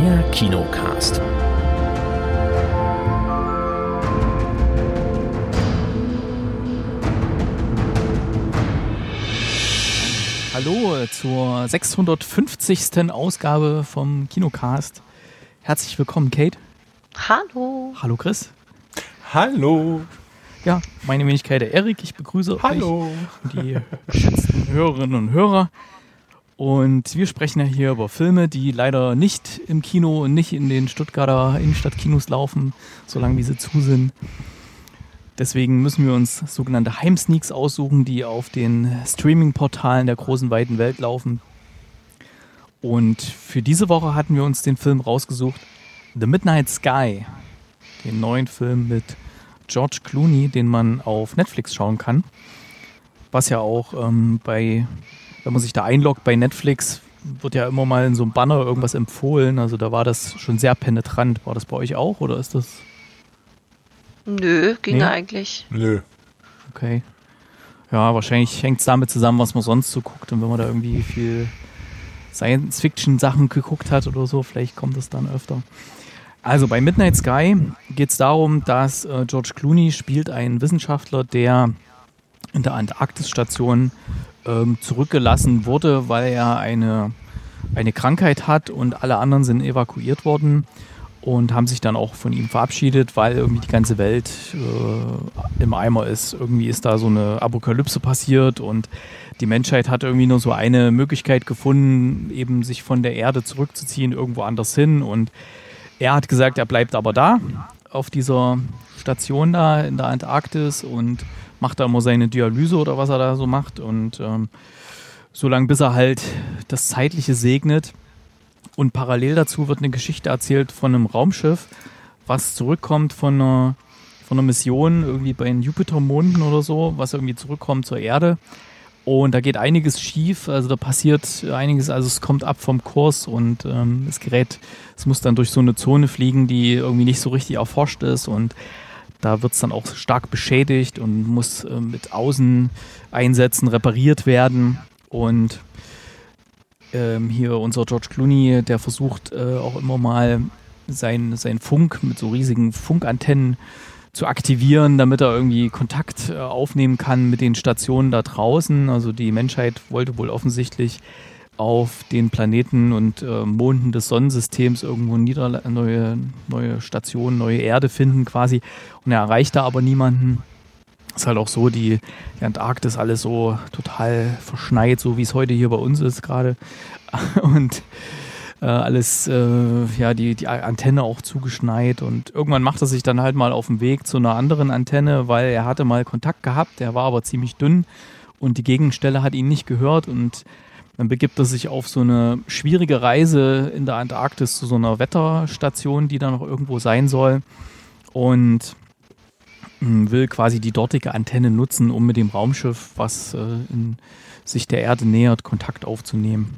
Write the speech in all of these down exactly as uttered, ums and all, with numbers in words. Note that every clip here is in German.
Der Kinocast. Hallo zur sechshundertfünfzigsten Ausgabe vom Kinocast. Herzlich willkommen, Kate. Hallo. Hallo, Chris. Hallo. Ja, meine Wenigkeit der Erik. Ich begrüße Hallo. euch und die geschätzten Hörerinnen und Hörer. Und wir sprechen ja hier über Filme, die leider nicht im Kino und nicht in den Stuttgarter Innenstadtkinos laufen, solange wie sie zu sind. Deswegen müssen wir uns sogenannte Heimsneaks aussuchen, die auf den Streaming-Portalen der großen, weiten Welt laufen. Und für diese Woche hatten wir uns den Film rausgesucht, The Midnight Sky, den neuen Film mit George Clooney, den man auf Netflix schauen kann. Was ja auch ähm, bei, wenn man sich da einloggt bei Netflix, wird ja immer mal in so einem Banner irgendwas empfohlen. Also da war das schon sehr penetrant. War das bei euch auch oder ist das... Nö, ging Nee? eigentlich. Nö. Okay. Ja, wahrscheinlich hängt es damit zusammen, was man sonst so guckt. Und wenn man da irgendwie viel Science-Fiction-Sachen geguckt hat oder so, vielleicht kommt es dann öfter. Also bei Midnight Sky geht es darum, dass äh, George Clooney spielt einen Wissenschaftler, der in der Antarktisstation ähm, zurückgelassen wurde, weil er eine, eine Krankheit hat und alle anderen sind evakuiert worden. Und haben sich dann auch von ihm verabschiedet, weil irgendwie die ganze Welt äh, im Eimer ist. Irgendwie ist da so eine Apokalypse passiert und die Menschheit hat irgendwie nur so eine Möglichkeit gefunden, eben sich von der Erde zurückzuziehen, irgendwo anders hin. Und er hat gesagt, er bleibt aber da, auf dieser Station da in der Antarktis und macht da immer seine Dialyse oder was er da so macht. Und ähm, so lange, bis er halt das Zeitliche segnet. Und parallel dazu wird eine Geschichte erzählt von einem Raumschiff, was zurückkommt von einer, von einer Mission irgendwie bei den Jupitermonden oder so, was irgendwie zurückkommt zur Erde. Und da geht einiges schief, also da passiert einiges, also es kommt ab vom Kurs und ähm, das Gerät, es muss dann durch so eine Zone fliegen, die irgendwie nicht so richtig erforscht ist und da wird es dann auch stark beschädigt und muss äh, mit Außeneinsätzen repariert werden und Ähm, hier unser George Clooney, der versucht äh, auch immer mal sein, sein Funk mit so riesigen Funkantennen zu aktivieren, damit er irgendwie Kontakt äh, aufnehmen kann mit den Stationen da draußen. Also die Menschheit wollte wohl offensichtlich auf den Planeten und äh, Monden des Sonnensystems irgendwo nieder neue, neue Stationen, neue Erde finden quasi. Und er erreicht da aber niemanden. Ist halt auch so, die, die Antarktis alles so total verschneit, so wie es heute hier bei uns ist gerade. Und äh, alles, äh, ja, die, die Antenne auch zugeschneit. Und irgendwann macht er sich dann halt mal auf den Weg zu einer anderen Antenne, weil er hatte mal Kontakt gehabt, der war aber ziemlich dünn und die Gegenstelle hat ihn nicht gehört. Und dann begibt er sich auf so eine schwierige Reise in der Antarktis zu so einer Wetterstation, die da noch irgendwo sein soll. Und will quasi die dortige Antenne nutzen, um mit dem Raumschiff, was äh, in sich der Erde nähert, Kontakt aufzunehmen.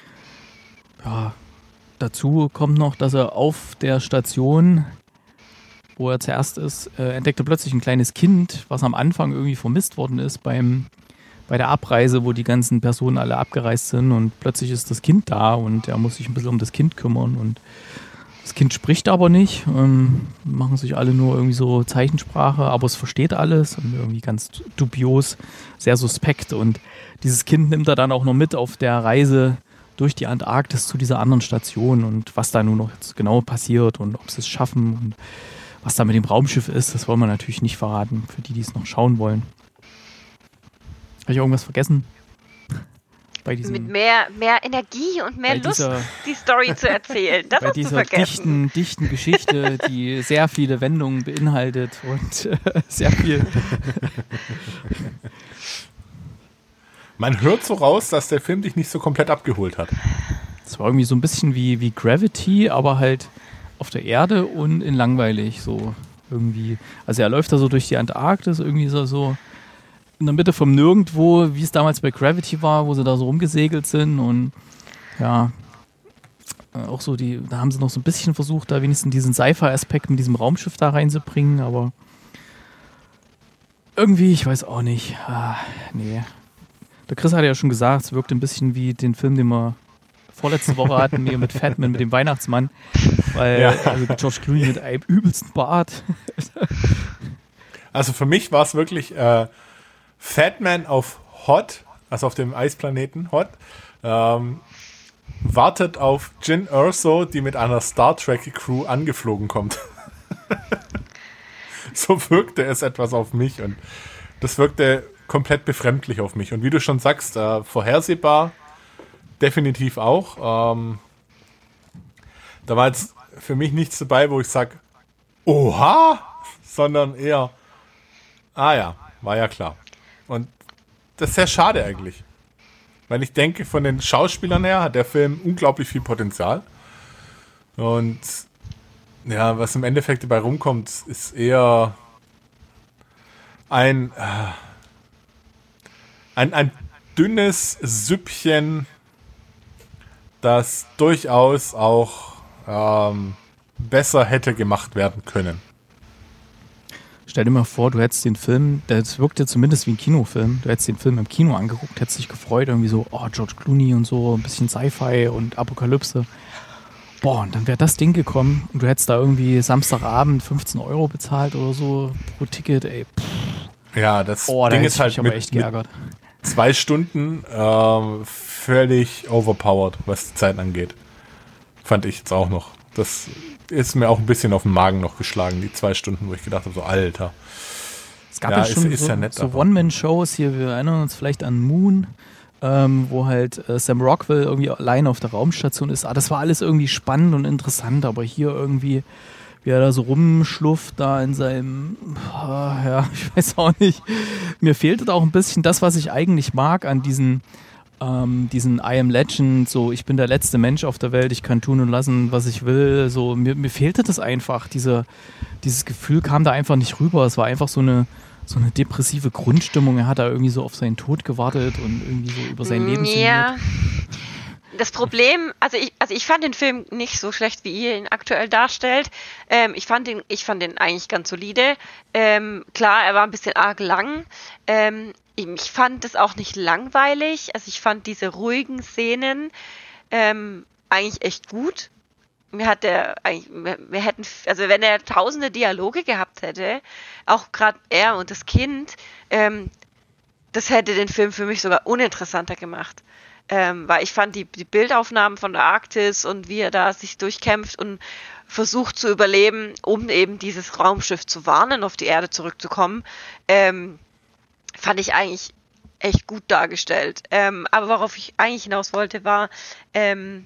Ja, dazu kommt noch, dass er auf der Station, wo er zuerst ist, äh, entdeckte plötzlich ein kleines Kind, was am Anfang irgendwie vermisst worden ist beim, bei der Abreise, wo die ganzen Personen alle abgereist sind und plötzlich ist das Kind da und er muss sich ein bisschen um das Kind kümmern und das Kind spricht aber nicht, ähm, machen sich alle nur irgendwie so Zeichensprache, aber es versteht alles und irgendwie ganz dubios, sehr suspekt. Und dieses Kind nimmt er dann auch noch mit auf der Reise durch die Antarktis zu dieser anderen Station und was da nun noch jetzt genau passiert und ob sie es schaffen und was da mit dem Raumschiff ist, das wollen wir natürlich nicht verraten, für die, die es noch schauen wollen. Habe ich irgendwas vergessen? Bei diesem, Mit mehr, mehr Energie und mehr Lust, dieser, die Story zu erzählen. Das bei hast du dieser vergessen. dichten, dichten Geschichte, die sehr viele Wendungen beinhaltet und äh, sehr viel. Man hört so raus, dass der Film dich nicht so komplett abgeholt hat. Es war irgendwie so ein bisschen wie, wie Gravity, aber halt auf der Erde und in langweilig so irgendwie. Also er läuft da so durch die Antarktis, irgendwie ist er so in der Mitte vom Nirgendwo, wie es damals bei Gravity war, wo sie da so rumgesegelt sind und ja, auch so die, da haben sie noch so ein bisschen versucht, da wenigstens diesen Sci-Fi-Aspekt mit diesem Raumschiff da reinzubringen, aber irgendwie, ich weiß auch nicht, ah, nee. Der Chris hat ja schon gesagt, es wirkt ein bisschen wie den Film, den wir vorletzte Woche hatten wir mit Fatman, mit dem Weihnachtsmann, weil Ja. also George Clooney mit einem übelsten Bart. Also für mich war es wirklich äh, Fatman auf Hot, also auf dem Eisplaneten Hot, ähm, wartet auf Jyn Erso, die mit einer Star Trek Crew angeflogen kommt. So wirkte es etwas auf mich und das wirkte komplett befremdlich auf mich. Und wie du schon sagst, äh, vorhersehbar definitiv auch. Ähm, da war jetzt für mich nichts dabei, wo ich sage, oha, sondern eher, ah ja, war ja klar. Und das ist sehr schade eigentlich. Weil ich denke, von den Schauspielern her hat der Film unglaublich viel Potenzial. Und ja, was im Endeffekt dabei rumkommt, ist eher ein, äh, ein, ein dünnes Süppchen, das durchaus auch ähm, besser hätte gemacht werden können. Stell dir mal vor, du hättest den Film, das wirkte zumindest wie ein Kinofilm, du hättest den Film im Kino angeguckt, hättest dich gefreut, irgendwie so, oh, George Clooney und so, ein bisschen Sci-Fi und Apokalypse. Boah, und dann wäre das Ding gekommen und du hättest da irgendwie Samstagabend fünfzehn Euro bezahlt oder so pro Ticket, ey. Pff. Ja, das Oh, da Ding hätte ist ich halt mich aber mit, echt mit geärgert. zwei Stunden ähm, völlig overpowered, was die Zeit angeht. Fand ich jetzt auch noch. Das ist mir auch ein bisschen auf den Magen noch geschlagen, die zwei Stunden, wo ich gedacht habe, so Alter. Es gab Ja, ja, ist- schon ist so, ja nett, so aber- One-Man-Shows hier, wir erinnern uns vielleicht an Moon, ähm, wo halt äh, Sam Rockwell irgendwie allein auf der Raumstation ist. Ah, das war alles irgendwie spannend und interessant, aber hier irgendwie, wie er da so rumschlufft, da in seinem, boah, ja, ich weiß auch nicht. Mir fehlte auch ein bisschen das, was ich eigentlich mag an diesen, ähm, diesen I Am Legend, so ich bin der letzte Mensch auf der Welt, ich kann tun und lassen, was ich will. So, mir, mir fehlte das einfach, diese, dieses Gefühl kam da einfach nicht rüber. Es war einfach so eine, so eine depressive Grundstimmung. Er hat da irgendwie so auf seinen Tod gewartet und irgendwie so über sein Leben Ja. sinniert. Das Problem, also ich, also ich fand den Film nicht so schlecht, wie ihr ihn aktuell darstellt. Ähm, ich fand den, ich fand den eigentlich ganz solide. Ähm, klar, er war ein bisschen arg lang. Ähm, ich, ich fand es auch nicht langweilig. Also ich fand diese ruhigen Szenen ähm, eigentlich echt gut. Mir hat der eigentlich, wir, wir hätten, also wenn er tausende Dialoge gehabt hätte, auch gerade er und das Kind, ähm, das hätte den Film für mich sogar uninteressanter gemacht. Ähm, weil ich fand die, die Bildaufnahmen von der Arktis und wie er da sich durchkämpft und versucht zu überleben, um eben dieses Raumschiff zu warnen, auf die Erde zurückzukommen, ähm, fand ich eigentlich echt gut dargestellt. Ähm, aber worauf ich eigentlich hinaus wollte, war, ähm,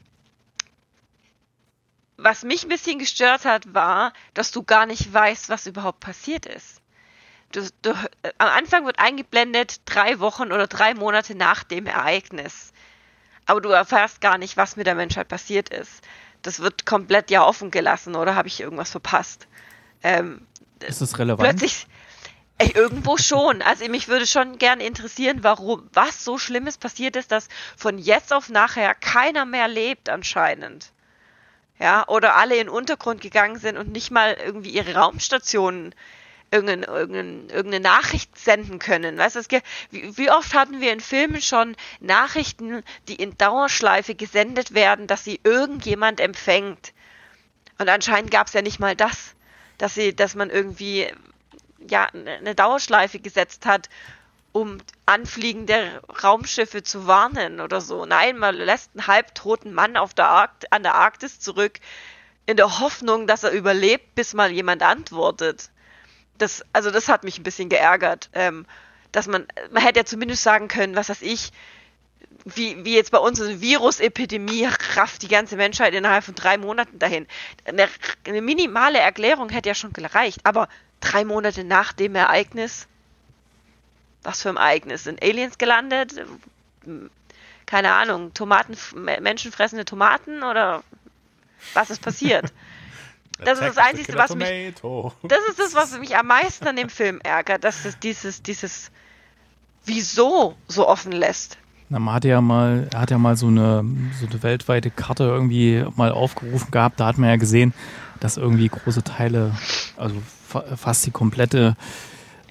was mich ein bisschen gestört hat, war, dass du gar nicht weißt, was überhaupt passiert ist. Du, du, äh, am Anfang wird eingeblendet, drei Wochen oder drei Monate nach dem Ereignis. Aber du erfährst gar nicht, was mit der Menschheit passiert ist. Das wird komplett ja offen gelassen, oder habe ich irgendwas verpasst? Ähm, Ist das relevant? plötzlich, ey, irgendwo schon. Also mich würde schon gerne interessieren, warum, was so Schlimmes passiert ist, dass von jetzt auf nachher keiner mehr lebt anscheinend. Ja, oder alle in den Untergrund gegangen sind und nicht mal irgendwie ihre Raumstationen irgendeine, irgendeine, irgendeine Nachricht senden können. Weißt du, es ge- wie, wie oft hatten wir in Filmen schon Nachrichten, die in Dauerschleife gesendet werden, dass sie irgendjemand empfängt. Und anscheinend gab es ja nicht mal das, dass sie, dass man irgendwie ja eine Dauerschleife gesetzt hat, um anfliegende Raumschiffe zu warnen oder so. Nein, man lässt einen halbtoten Mann auf der Arkt- an der Arktis zurück, in der Hoffnung, dass er überlebt, bis mal jemand antwortet. Das, also das hat mich ein bisschen geärgert, ähm, dass man, man hätte ja zumindest sagen können, was weiß ich, wie, wie jetzt bei uns eine Virusepidemie rafft die ganze Menschheit innerhalb von drei Monaten dahin. Eine, eine minimale Erklärung hätte ja schon gereicht, aber drei Monate nach dem Ereignis, was für ein Ereignis? Sind Aliens gelandet? Keine Ahnung, Tomaten, menschenfressende Tomaten oder was ist passiert? Das ist das Einzige, was mich, das ist das, was mich am meisten an dem Film ärgert, dass es dieses, dieses Wieso so offen lässt. Na, man hatte ja mal, er hat ja mal so eine, so eine weltweite Karte irgendwie mal aufgerufen gehabt. Da hat man ja gesehen, dass irgendwie große Teile, also fa- fast die komplette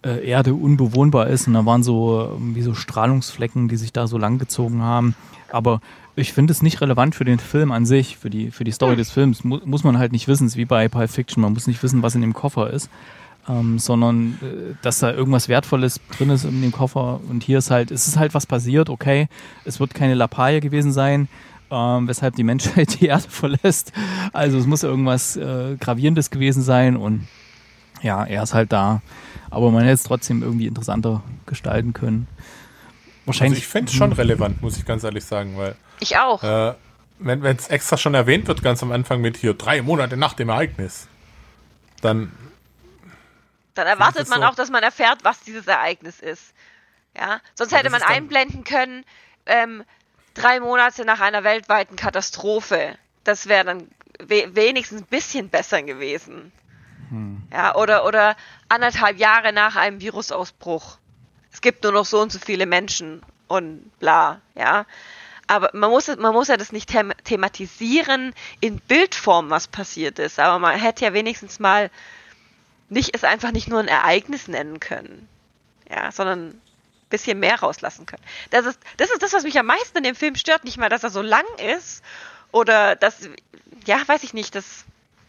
äh, Erde unbewohnbar ist und da waren so wie so Strahlungsflecken, die sich da so lang gezogen haben. Aber ich finde es nicht relevant für den Film an sich, für die, für die Story hm. des Films. Mu- muss man halt nicht wissen, es ist wie bei Pulp Fiction, man muss nicht wissen, was in dem Koffer ist, ähm, sondern äh, dass da irgendwas Wertvolles drin ist in dem Koffer. Und hier ist halt, es ist halt was passiert, okay, es wird keine Lappalie gewesen sein, ähm, weshalb die Menschheit die Erde verlässt. Also es muss irgendwas äh, Gravierendes gewesen sein und ja, er ist halt da. Aber man hätte es trotzdem irgendwie interessanter gestalten können. Wahrscheinlich. Also ich fände es schon relevant, muss ich ganz ehrlich sagen, weil Ich auch. äh, wenn es extra schon erwähnt wird, ganz am Anfang mit hier drei Monate nach dem Ereignis, dann Dann erwartet man so. auch, dass man erfährt, was dieses Ereignis ist. Ja, sonst hätte das man ist dann- einblenden können, ähm, drei Monate nach einer weltweiten Katastrophe. Das wäre dann we- wenigstens ein bisschen besser gewesen. Ja, oder, oder anderthalb Jahre nach einem Virusausbruch. Es gibt nur noch so und so viele Menschen und bla, ja. Aber man muss, man muss ja das nicht them- thematisieren in Bildform, was passiert ist. Aber man hätte ja wenigstens mal nicht, es einfach nicht nur ein Ereignis nennen können. Ja, sondern ein bisschen mehr rauslassen können. Das ist, das ist das, was mich am meisten in dem Film stört. Nicht mal, dass er so lang ist oder dass, ja, weiß ich nicht, das...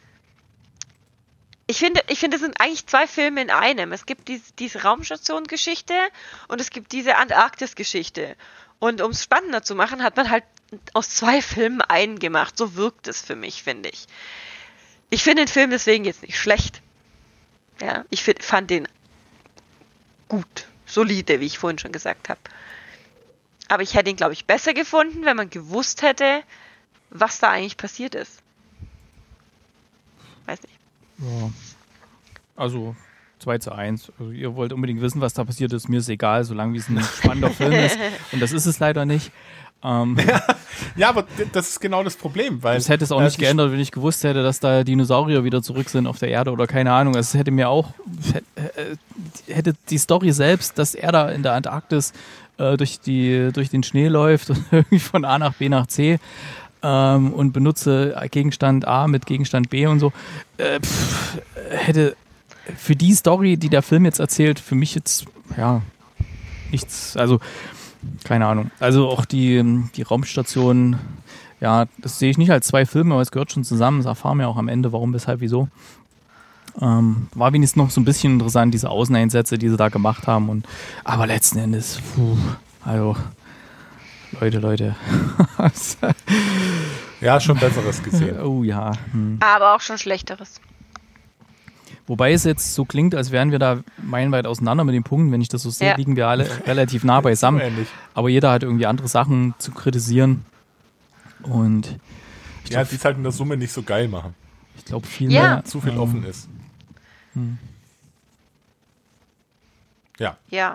Ich finde, ich finde, es sind eigentlich zwei Filme in einem. Es gibt diese, diese Raumstation-Geschichte und es gibt diese Antarktis-Geschichte. Und um es spannender zu machen, hat man halt aus zwei Filmen einen gemacht. So wirkt es für mich, finde ich. Ich finde den Film deswegen jetzt nicht schlecht. Ja, ich find, fand den gut, solide, wie ich vorhin schon gesagt habe. Aber ich hätte ihn, glaube ich, besser gefunden, wenn man gewusst hätte, was da eigentlich passiert ist. Weiß nicht. Ja. Also zwei zu eins. Also ihr wollt unbedingt wissen, was da passiert ist. Mir ist egal, solange wie es ein spannender Film ist. Und das ist es leider nicht. Ähm, ja, aber d- das ist genau das Problem, weil das hätte es auch äh, nicht die geändert, wenn ich gewusst hätte, dass da Dinosaurier wieder zurück sind auf der Erde oder keine Ahnung. Es hätte mir auch, hätte die Story selbst, dass er da in der Antarktis äh, durch, die, durch den Schnee läuft und irgendwie von A nach B nach C ähm, und benutze Gegenstand A mit Gegenstand B und so, äh, pff, hätte für die Story, die der Film jetzt erzählt, für mich jetzt, ja, nichts, also keine Ahnung. Also auch die, die Raumstation, ja, das sehe ich nicht als zwei Filme, aber es gehört schon zusammen. Das erfahren wir auch am Ende, warum, weshalb, wieso. Ähm, war wenigstens noch so ein bisschen interessant, diese Außeneinsätze, die sie da gemacht haben. Und, aber letzten Endes, puh, also, Leute, Leute. ja schon Besseres gesehen. Oh ja. Hm. Aber auch schon Schlechteres. Wobei es jetzt so klingt, als wären wir da meilenweit auseinander mit den Punkten. Wenn ich das so sehe, Ja. liegen wir alle relativ nah beisammen. So ähnlich. Aber jeder hat irgendwie andere Sachen zu kritisieren. Und ich Ja, glaube, die es halt in der Summe nicht so geil machen. ich glaub, viel Ja. mehr. Zu viel ähm, offen ist. Hm. Ja. Ja.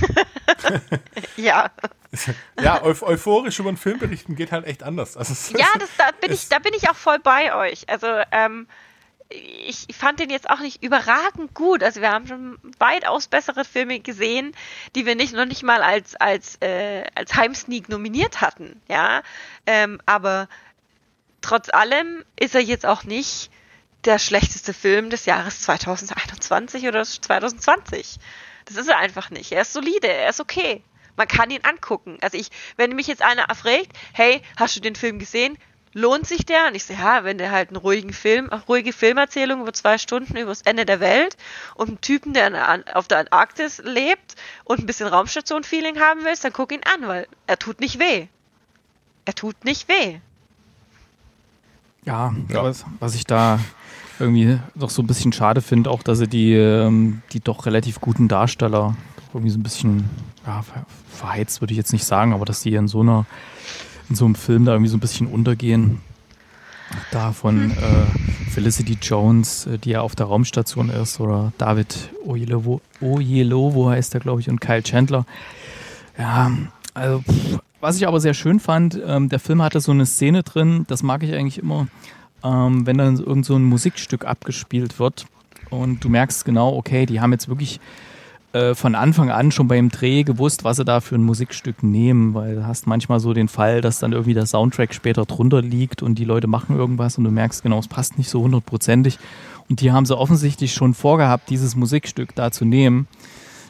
ja. Ja, euph- euphorisch über einen Film berichten geht halt echt anders. Also es Ja, ist- das, da, bin es- ich, da bin ich auch voll bei euch. Also, ähm, ich fand den jetzt auch nicht überragend gut. Also wir haben schon weitaus bessere Filme gesehen, die wir nicht noch nicht mal als als äh, als Heimsneak nominiert hatten, ja. Ähm, aber trotz allem ist er jetzt auch nicht der schlechteste Film des Jahres zwanzig einundzwanzig oder zwanzig zwanzig. Das ist er einfach nicht. Er ist solide, er ist okay. Man kann ihn angucken. Also ich, wenn mich jetzt einer fragt, hey, hast du den Film gesehen? Lohnt sich der? Und ich so, ja, wenn der halt einen ruhigen Film, eine ruhige Filmerzählung über zwei Stunden über das Ende der Welt und einen Typen, der an, auf der Antarktis lebt und ein bisschen Raumstation-Feeling haben willst, dann guck ihn an, weil er tut nicht weh. Er tut nicht weh. Ja, Ja. Was, was ich da irgendwie doch so ein bisschen schade finde, auch dass sie die, ähm, die doch relativ guten Darsteller doch irgendwie so ein bisschen ja, ver- verheizt, würde ich jetzt nicht sagen, aber dass die in so einer in so einem Film da irgendwie so ein bisschen untergehen. Da von äh, Felicity Jones, äh, die ja auf der Raumstation ist, oder David Oyelowo, Oyelowo heißt der, glaube ich, und Kyle Chandler. Ja, also pff, was ich aber sehr schön fand, ähm, der Film hatte so eine Szene drin, das mag ich eigentlich immer, ähm, wenn dann irgend so ein Musikstück abgespielt wird und du merkst genau, okay, die haben jetzt wirklich äh, von Anfang an schon beim Dreh gewusst, was sie da für ein Musikstück nehmen, weil du hast manchmal so den Fall, dass dann irgendwie der Soundtrack später drunter liegt und die Leute machen irgendwas und du merkst genau, es passt nicht so hundertprozentig und die haben sie offensichtlich schon vorgehabt, dieses Musikstück da zu nehmen.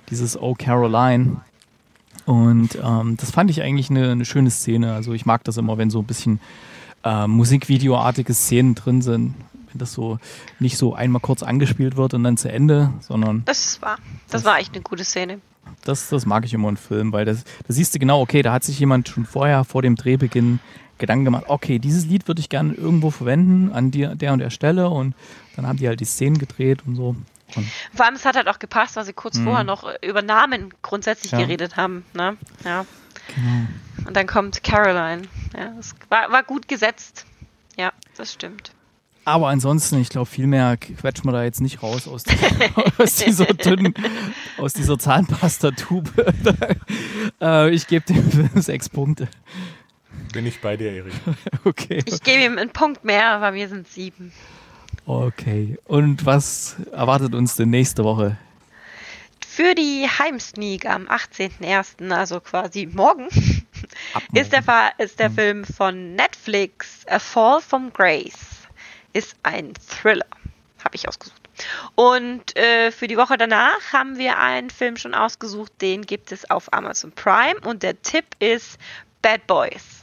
dieses Oh Caroline. Und ähm, das fand ich eigentlich eine, eine schöne Szene. Also ich mag das immer, wenn so ein bisschen äh, Musikvideoartige Szenen drin sind. Wenn das so nicht so einmal kurz angespielt wird und dann zu Ende, sondern... Das war, das, das war echt eine gute Szene. Das, das mag ich immer in Filmen, weil das, da siehst du genau, okay, da hat sich jemand schon vorher, vor dem Drehbeginn Gedanken gemacht, okay, dieses Lied würde ich gerne irgendwo verwenden, an die, der und der Stelle, und dann haben die halt die Szenen gedreht und so. Und Vor allem, es hat halt auch gepasst, weil sie kurz Mhm. vorher noch über Namen grundsätzlich Ja. geredet haben. Ne? Ja. genau. Und dann kommt Caroline. Ja, das war, war gut gesetzt. Ja, das stimmt. Aber ansonsten, ich glaube, viel mehr quetschen wir da jetzt nicht raus aus, die, aus dieser dünnen, aus dieser Zahnpastatube. äh, ich gebe dem Film sechs Punkte. Bin ich bei dir, Erik. Okay. Ich gebe ihm einen Punkt mehr, bei mir sind es sieben. Okay. Und was erwartet uns denn nächste Woche? Für die Heimsneak am achtzehnten ersten, also quasi morgen, Ab ist der, morgen. Fa- ist der Film von Netflix, A Fall from Grace. Ist ein Thriller, habe ich ausgesucht. Und äh, für die Woche danach haben wir einen Film schon ausgesucht, den gibt es auf Amazon Prime, und der Tipp ist Bad Boys.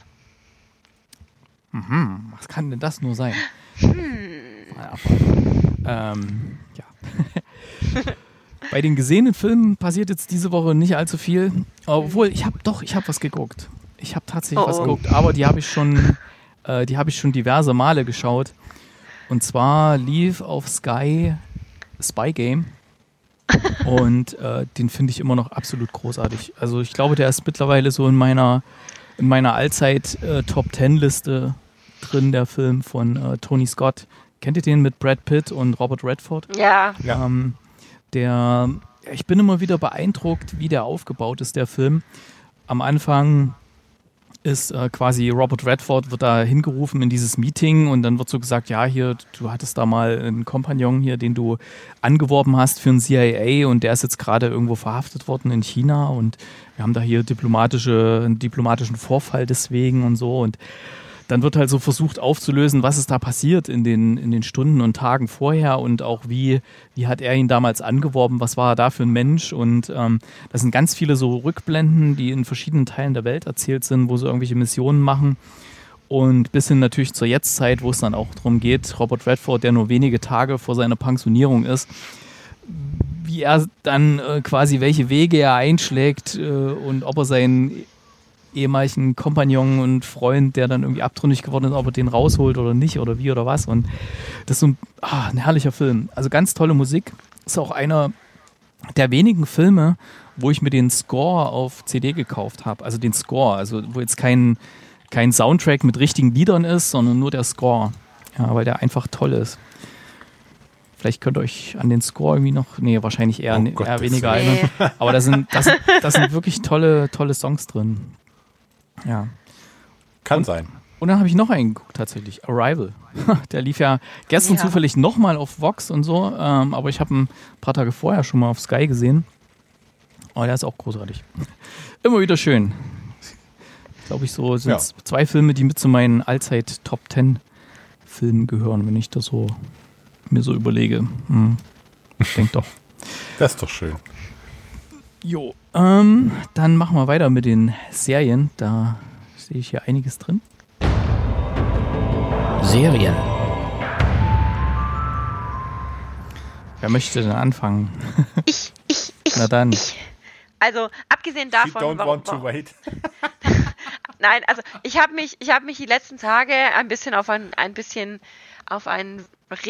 Mhm, was kann denn das nur sein? Hm. Na, ähm, ja. Bei den gesehenen Filmen passiert jetzt diese Woche nicht allzu viel. Obwohl, ich habe doch, ich habe was geguckt. Ich habe tatsächlich Oh, was oh. geguckt, aber die habe ich schon, äh, die habe ich schon diverse Male geschaut. Und zwar lief auf Sky Spy Game. Und äh, den finde ich immer noch absolut großartig. Also ich glaube, der ist mittlerweile so in meiner, in meiner Allzeit äh, Top Ten Liste drin, der Film von äh, Tony Scott. Kennt ihr den mit Brad Pitt und Robert Redford? Ja, Ja. Ähm, der, ich bin immer wieder beeindruckt, wie der aufgebaut ist, der Film. Am Anfang ist äh, quasi Robert Redford wird da hingerufen in dieses Meeting, und dann wird so gesagt, ja, hier, du hattest da mal einen Kompagnon hier, den du angeworben hast für einen C I A, und der ist jetzt gerade irgendwo verhaftet worden in China, und wir haben da hier diplomatische, einen diplomatischen Vorfall deswegen und so, und dann wird halt so versucht aufzulösen, was ist da passiert in den, in den Stunden und Tagen vorher, und auch wie, wie hat er ihn damals angeworben, was war er da für ein Mensch, und ähm, das sind ganz viele so Rückblenden, die in verschiedenen Teilen der Welt erzählt sind, wo sie irgendwelche Missionen machen, und bis hin natürlich zur Jetztzeit, wo es dann auch darum geht, Robert Redford, der nur wenige Tage vor seiner Pensionierung ist, wie er dann äh, quasi, welche Wege er einschlägt äh, und ob er seinen ehemaligen Kompagnon und Freund, der dann irgendwie abtrünnig geworden ist, ob er den rausholt oder nicht oder wie oder was. Und das ist so ein, ah, ein herrlicher Film. Also ganz tolle Musik. Ist auch einer der wenigen Filme, wo ich mir den Score auf C D gekauft habe. Also den Score, also wo jetzt kein, kein Soundtrack mit richtigen Liedern ist, sondern nur der Score. Ja, weil der einfach toll ist. Vielleicht könnt ihr euch an den Score irgendwie noch, nee, wahrscheinlich eher, Oh eher Gottes weniger Willen. erinnern. Aber da sind, das, sind, das sind wirklich tolle, tolle Songs drin. Ja. Kann sein. Und dann habe ich noch einen geguckt, tatsächlich. Arrival. Der lief ja gestern Ja. zufällig nochmal auf Vox und so, ähm, aber ich habe ein paar Tage vorher schon mal auf Sky gesehen. Oh, der ist auch großartig. Immer wieder schön. Glaube ich, so sind Ja. zwei Filme, die mit zu meinen Allzeit Top Ten Filmen gehören, wenn ich das so mir so überlege. Hm. Ich denke doch. Das ist doch schön. Jo, ähm, dann machen wir weiter mit den Serien. Da sehe ich hier einiges drin. Serien. Wer möchte denn anfangen? ich, ich, ich, Na dann. ich. Also, abgesehen She davon, don't warum, want to warum, wait. nein, also ich habe mich, ich habe mich die letzten Tage ein bisschen auf ein, ein bisschen auf ein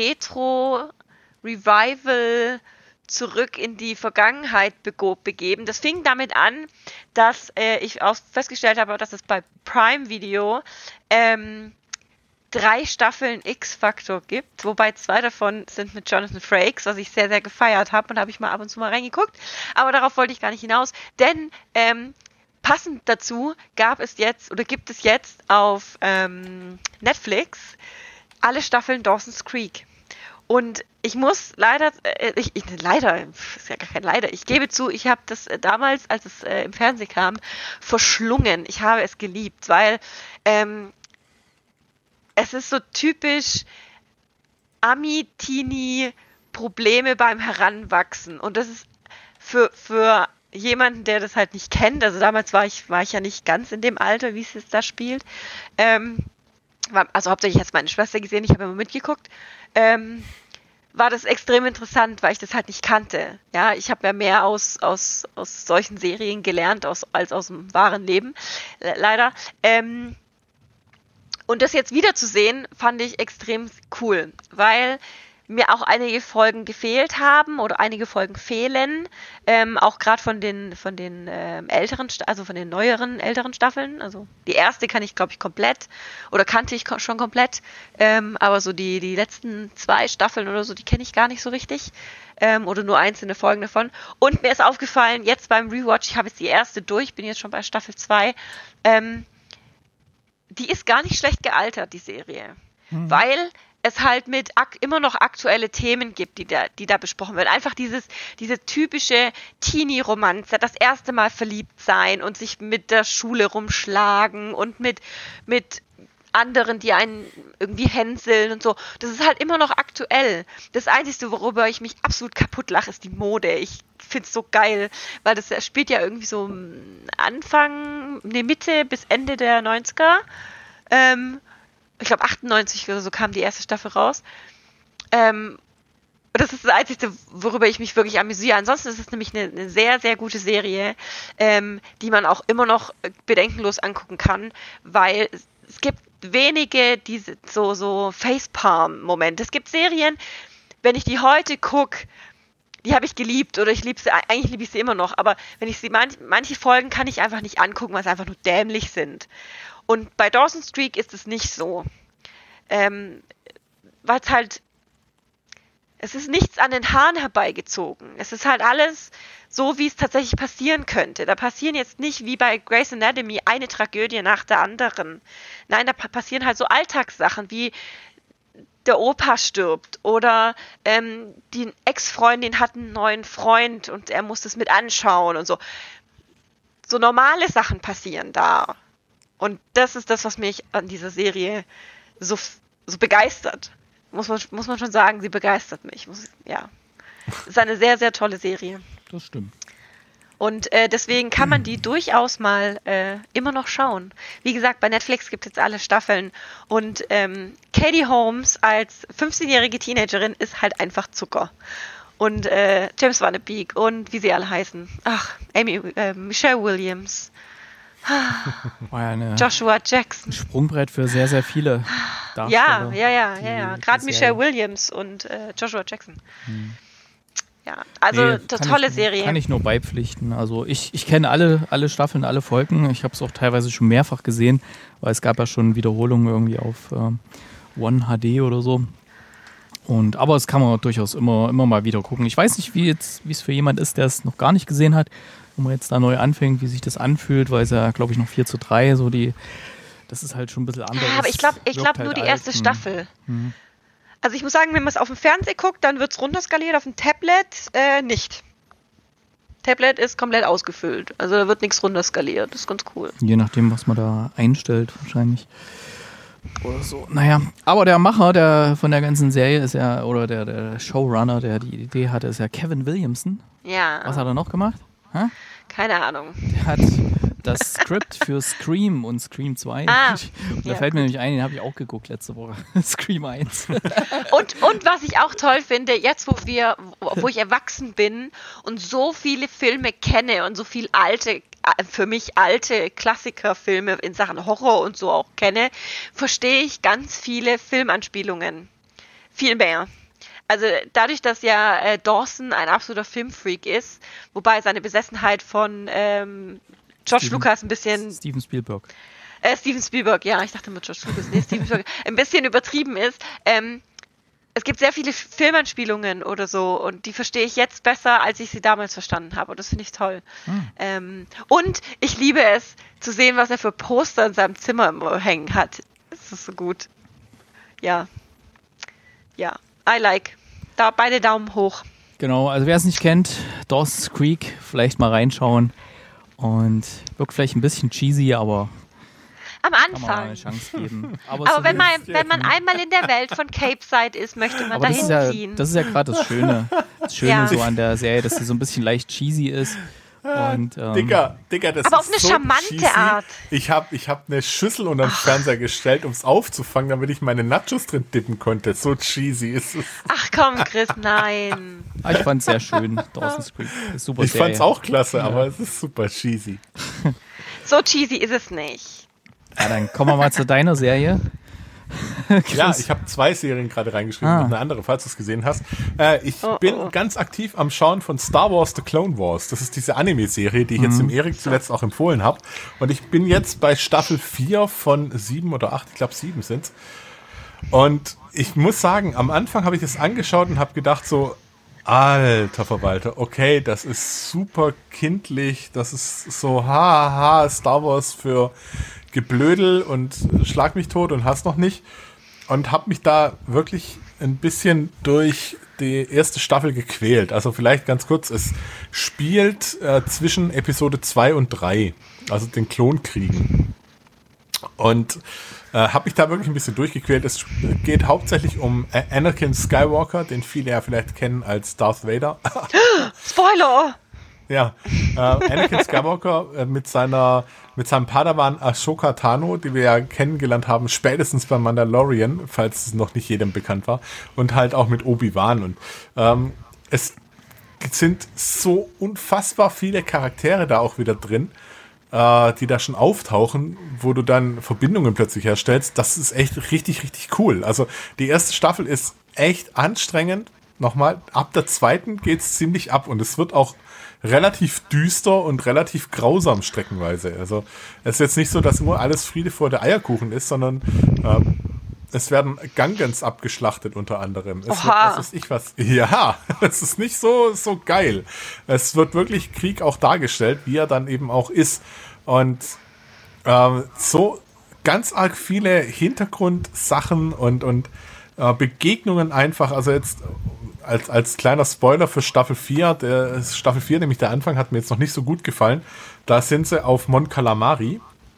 Retro-Revival zurück in die Vergangenheit bego- begeben. Das fing damit an, dass äh, ich auch festgestellt habe, dass es bei Prime Video ähm, drei Staffeln X-Factor gibt, wobei zwei davon sind mit Jonathan Frakes, was ich sehr, sehr gefeiert habe, und da habe ich mal ab und zu mal reingeguckt. Aber darauf wollte ich gar nicht hinaus, denn ähm, passend dazu gab es jetzt oder gibt es jetzt auf ähm, Netflix alle Staffeln Dawson's Creek. Und ich muss leider, äh, ich, ich, leider, ist ja gar kein Leider, ich gebe zu, ich habe das äh, damals, als es äh, im Fernsehen kam, verschlungen. Ich habe es geliebt, weil ähm, es ist so typisch Ami-Teenie-Probleme beim Heranwachsen. Und das ist für, für jemanden, der das halt nicht kennt, also damals war ich, war ich ja nicht ganz in dem Alter, wie es jetzt da spielt, ähm, war, also hauptsächlich hat es meine Schwester gesehen, ich habe immer mitgeguckt, ähm, war das extrem interessant, weil ich das halt nicht kannte. Ja, ich habe ja mehr aus, aus, aus solchen Serien gelernt aus, als aus dem wahren Leben, le- leider. Ähm, und das jetzt wiederzusehen, fand ich extrem cool, weil mir auch einige Folgen gefehlt haben oder einige Folgen fehlen, ähm, auch gerade von den von den ähm, älteren, also von den neueren älteren Staffeln. Also die erste kann ich, glaube ich, komplett oder kannte ich ko- schon komplett, ähm, aber so die die letzten zwei Staffeln oder so, die kenne ich gar nicht so richtig ähm, oder nur einzelne Folgen davon. Und mir ist aufgefallen, jetzt beim Rewatch, ich habe jetzt die erste durch, bin jetzt schon bei Staffel zwei, ähm, die ist gar nicht schlecht gealtert, die Serie, mhm. weil es halt mit ak- immer noch aktuelle Themen gibt, die da, die da besprochen werden. Einfach dieses, diese typische Teenie-Romanze, das erste Mal verliebt sein und sich mit der Schule rumschlagen und mit, mit anderen, die einen irgendwie hänseln und so. Das ist halt immer noch aktuell. Das Einzige, worüber ich mich absolut kaputt lache, ist die Mode. Ich finde es so geil, weil das spielt ja irgendwie so Anfang, ne, Mitte bis Ende der neunziger. Ähm, ich glaube achtundneunzig oder so kam die erste Staffel raus. Ähm, das ist das Einzige, worüber ich mich wirklich amüsiere. Ansonsten ist es nämlich eine, eine sehr, sehr gute Serie, ähm, die man auch immer noch bedenkenlos angucken kann, weil es, es gibt wenige diese so, so Facepalm-Momente. Es gibt Serien, wenn ich die heute gucke, die habe ich geliebt oder ich liebe sie, eigentlich liebe ich sie immer noch, aber wenn ich sie, manch, manche Folgen kann ich einfach nicht angucken, weil sie einfach nur dämlich sind. Und bei Dawson's Creek ist es nicht so. Ähm, weil es halt, es ist nichts an den Haaren herbeigezogen. Es ist halt alles so, wie es tatsächlich passieren könnte. Da passieren jetzt nicht, wie bei Grey's Anatomy, eine Tragödie nach der anderen. Nein, da passieren halt so Alltagssachen, wie der Opa stirbt oder ähm, die Ex-Freundin hat einen neuen Freund und er muss das mit anschauen und so. So normale Sachen passieren da. Und das ist das, was mich an dieser Serie so, so begeistert. Muss man, muss man schon sagen, sie begeistert mich. Muss, ja. Es ist eine sehr, sehr tolle Serie. Das stimmt. Und äh, deswegen kann man die durchaus mal äh, immer noch schauen. Wie gesagt, bei Netflix gibt es jetzt alle Staffeln. Und ähm, Katie Holmes als fünfzehnjährige Teenagerin ist halt einfach Zucker. Und äh, James Van Der Beek und wie sie alle heißen. Ach, Amy, äh, Michelle Williams. War ja eine Joshua Jackson. Ein Sprungbrett für sehr, sehr viele Darsteller. Ja, ja, ja, die, ja, ja. Gerade Michelle Williams und äh, Joshua Jackson. Hm. Ja, also nee, tolle ich, Serie. Kann ich nur beipflichten. Also ich, ich kenne alle, alle Staffeln, alle Folgen. Ich habe es auch teilweise schon mehrfach gesehen, weil es gab ja schon Wiederholungen irgendwie auf ähm, One H D oder so. Und, aber es kann man durchaus immer, immer mal wieder gucken. Ich weiß nicht, wie jetzt, wie es für jemand ist, der es noch gar nicht gesehen hat, wenn man jetzt da neu anfängt, wie sich das anfühlt, weil es ja, glaube ich, noch vier zu drei, so die, das ist halt schon ein bisschen anders. Ja, aber ich glaube ich glaub halt nur die alt. erste Staffel. Mhm. Also ich muss sagen, wenn man es auf dem Fernseher guckt, dann wird es runterskaliert, auf dem Tablet äh, nicht. Tablet ist komplett ausgefüllt, also da wird nichts runterskaliert, das ist ganz cool. Je nachdem, was man da einstellt, wahrscheinlich. Oder so. Naja, aber der Macher der von der ganzen Serie ist ja, oder der, der Showrunner, der die Idee hatte, ist ja Kevin Williamson. Ja. Was hat er noch gemacht? Hä? Keine Ahnung. Der hat das Skript für Scream und Scream zwei. Ah, und da ja, fällt mir gut. nämlich ein, den habe ich auch geguckt letzte Woche. Scream eins. Und, und was ich auch toll finde, jetzt wo wir, wo ich erwachsen bin und so viele Filme kenne und so viel alte, für mich alte Klassikerfilme in Sachen Horror und so auch kenne, verstehe ich ganz viele Filmanspielungen. Viel mehr. Also dadurch, dass ja äh, Dawson ein absoluter Filmfreak ist, wobei seine Besessenheit von ähm, George Steven, Lucas ein bisschen... Steven Spielberg. Äh, Steven Spielberg, ja, ich dachte mit George Lucas, nee, Steven Spielberg, ein bisschen übertrieben ist. Ähm, es gibt sehr viele Filmanspielungen oder so und die verstehe ich jetzt besser, als ich sie damals verstanden habe und das finde ich toll. Hm. Ähm, und ich liebe es, zu sehen, was er für Poster in seinem Zimmer immer hängen hat. Das ist so gut. Ja. Ja, I like. Da beide Daumen hoch. Genau, also wer es nicht kennt, Dawson's Creek, vielleicht mal reinschauen. Und wirkt vielleicht ein bisschen cheesy, aber am kann man Anfang. mal eine Chance geben. Aber, Aber so wenn, man, ist- wenn man einmal in der Welt von Cape Side ist, möchte man aber das dahin ist ja, ziehen. das ist ja gerade das Schöne. Das das Schöne Ja. so an der Serie, dass sie so ein bisschen leicht cheesy ist. Und, ähm, Digga, Digga, das Aber ist auf eine so charmante cheesy. Art. Ich habe ich hab eine Schüssel unter den Fernseher gestellt, um es aufzufangen, damit ich meine Nachos drin dippen konnte. So cheesy ist es. Ach komm, Chris, nein. ah, ich fand es sehr schön. Dawson's Creek. Ist super Ich Serie. fand's auch klasse, aber es ist super cheesy. So cheesy ist es nicht. Ja, dann kommen wir mal zu deiner Serie. Ja, ich habe zwei Serien gerade reingeschrieben, Ah. noch eine andere, falls du es gesehen hast. Äh, ich Oh, bin oh. ganz aktiv am Schauen von Star Wars The Clone Wars. Das ist diese Anime-Serie, die ich jetzt dem Erik zuletzt auch empfohlen habe. Und ich bin jetzt bei Staffel vier von sieben oder acht, ich glaube sieben sind's. Und ich muss sagen, am Anfang habe ich es angeschaut und habe gedacht so, alter Verwalter, okay, das ist super kindlich, das ist so haha, Star Wars für Geblödel und schlag mich tot und hast noch nicht. Und habe mich da wirklich ein bisschen durch die erste Staffel gequält. Also vielleicht ganz kurz, es spielt äh, zwischen Episode zwei und drei, also den Klonkriegen. Und äh, habe mich da wirklich ein bisschen durchgequält. Es geht hauptsächlich um äh, Anakin Skywalker, den viele ja vielleicht kennen als Darth Vader. Spoiler! Ja, äh, Anakin Skywalker äh, mit seiner mit seinem Padawan Ahsoka Tano, die wir ja kennengelernt haben, spätestens beim Mandalorian, falls es noch nicht jedem bekannt war, und halt auch mit Obi-Wan. Und ähm, es sind so unfassbar viele Charaktere da auch wieder drin, äh, die da schon auftauchen, wo du dann Verbindungen plötzlich herstellst. Das ist echt richtig, richtig cool. Also die erste Staffel ist echt anstrengend. Nochmal, ab der zweiten geht's ziemlich ab und es wird auch relativ düster und relativ grausam streckenweise. Also es ist jetzt nicht so, dass nur alles Friede vor der Eierkuchen ist, sondern ähm, es werden Gungans abgeschlachtet unter anderem. Es wird, Oha. was weiß ich was. Ja, es ist nicht so, so geil. Es wird wirklich Krieg auch dargestellt, wie er dann eben auch ist. Und ähm, so ganz arg viele Hintergrundsachen und, und äh, Begegnungen einfach, also jetzt als, als kleiner Spoiler für Staffel vier, der Staffel vier, nämlich der Anfang, hat mir jetzt noch nicht so gut gefallen. Da sind sie auf Mon Calamari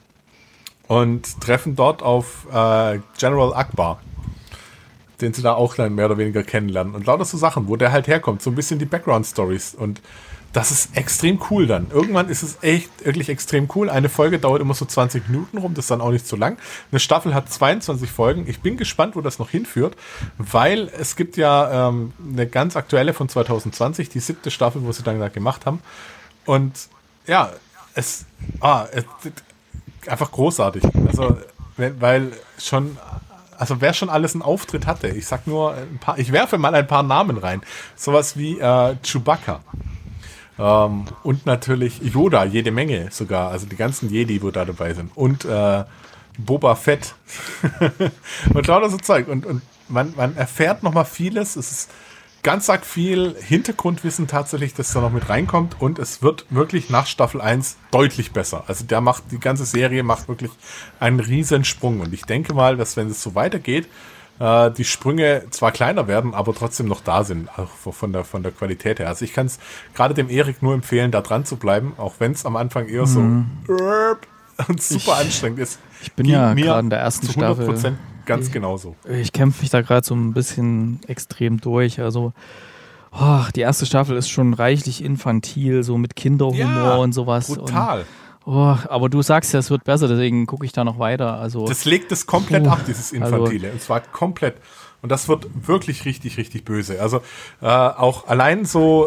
und treffen dort auf äh, General Akbar, den sie da auch dann mehr oder weniger kennenlernen. Und lauter so Sachen, wo der halt herkommt, so ein bisschen die Background-Stories. Und das ist extrem cool dann. Irgendwann ist es echt wirklich extrem cool. Eine Folge dauert immer so zwanzig Minuten rum, das ist dann auch nicht so lang. Eine Staffel hat zweiundzwanzig Folgen. Ich bin gespannt, wo das noch hinführt, weil es gibt ja ähm, eine ganz aktuelle von zwanzig zwanzig, die siebte Staffel, wo sie dann da gemacht haben. Und ja, es, ah, es einfach großartig. Also, wenn- weil schon, also wer schon alles einen Auftritt hatte, ich sag nur ein paar, ich werfe mal ein paar Namen rein. Sowas wie äh, Chewbacca. Ähm, und natürlich Yoda, jede Menge sogar, also die ganzen Jedi, wo da dabei sind. Und äh, Boba Fett. Und lauter so Zeug. Und, und man, man erfährt nochmal vieles. Es ist ganz arg viel Hintergrundwissen tatsächlich, das da noch mit reinkommt. Und es wird wirklich nach Staffel eins deutlich besser. Also der macht, die ganze Serie macht wirklich einen riesen Sprung. Und ich denke mal, dass wenn es so weitergeht, äh, die Sprünge zwar kleiner werden, aber trotzdem noch da sind, auch von der, von der Qualität her. Also ich kann es gerade dem Erik nur empfehlen, da dran zu bleiben, auch wenn es am Anfang eher so und super anstrengend ist. Ich bin Ging ja mir gerade in der ersten zu hundert Staffel. Prozent ganz genauso. Ich kämpfe mich da gerade so ein bisschen extrem durch. Also, oh, die erste Staffel ist schon reichlich infantil, so mit Kinderhumor Ja, und sowas. Brutal. Und, oh, aber du sagst ja, es wird besser, deswegen gucke ich da noch weiter. Also, Das legt es komplett Puh, ab, dieses Infantile. Und zwar komplett. Und das wird wirklich richtig, richtig böse. Also äh, auch allein so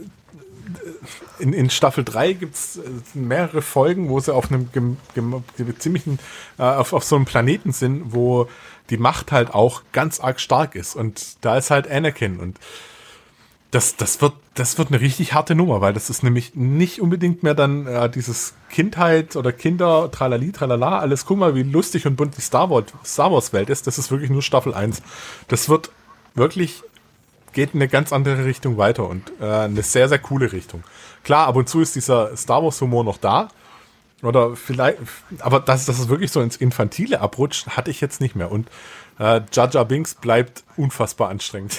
äh, in, in Staffel drei gibt es mehrere Folgen, wo sie auf einem gem, gem, ziemlichen, äh, auf, auf so einem Planeten sind, wo die Macht halt auch ganz arg stark ist. Und da ist halt Anakin. Und das, das wird, das wird eine richtig harte Nummer, weil das ist nämlich nicht unbedingt mehr dann äh, dieses Kindheit oder Kinder, tralali, tralala, alles, guck mal, wie lustig und bunt die Star Wars, Star Wars Welt ist. Das ist wirklich nur Staffel eins. Das wird wirklich, geht in eine ganz andere Richtung weiter und äh, eine sehr, sehr coole Richtung. Klar, ab und zu ist dieser Star Wars Humor noch da. Oder vielleicht, aber dass, dass es wirklich so ins Infantile abrutscht, hatte ich jetzt nicht mehr. Und äh, Jar Jar Binks bleibt unfassbar anstrengend.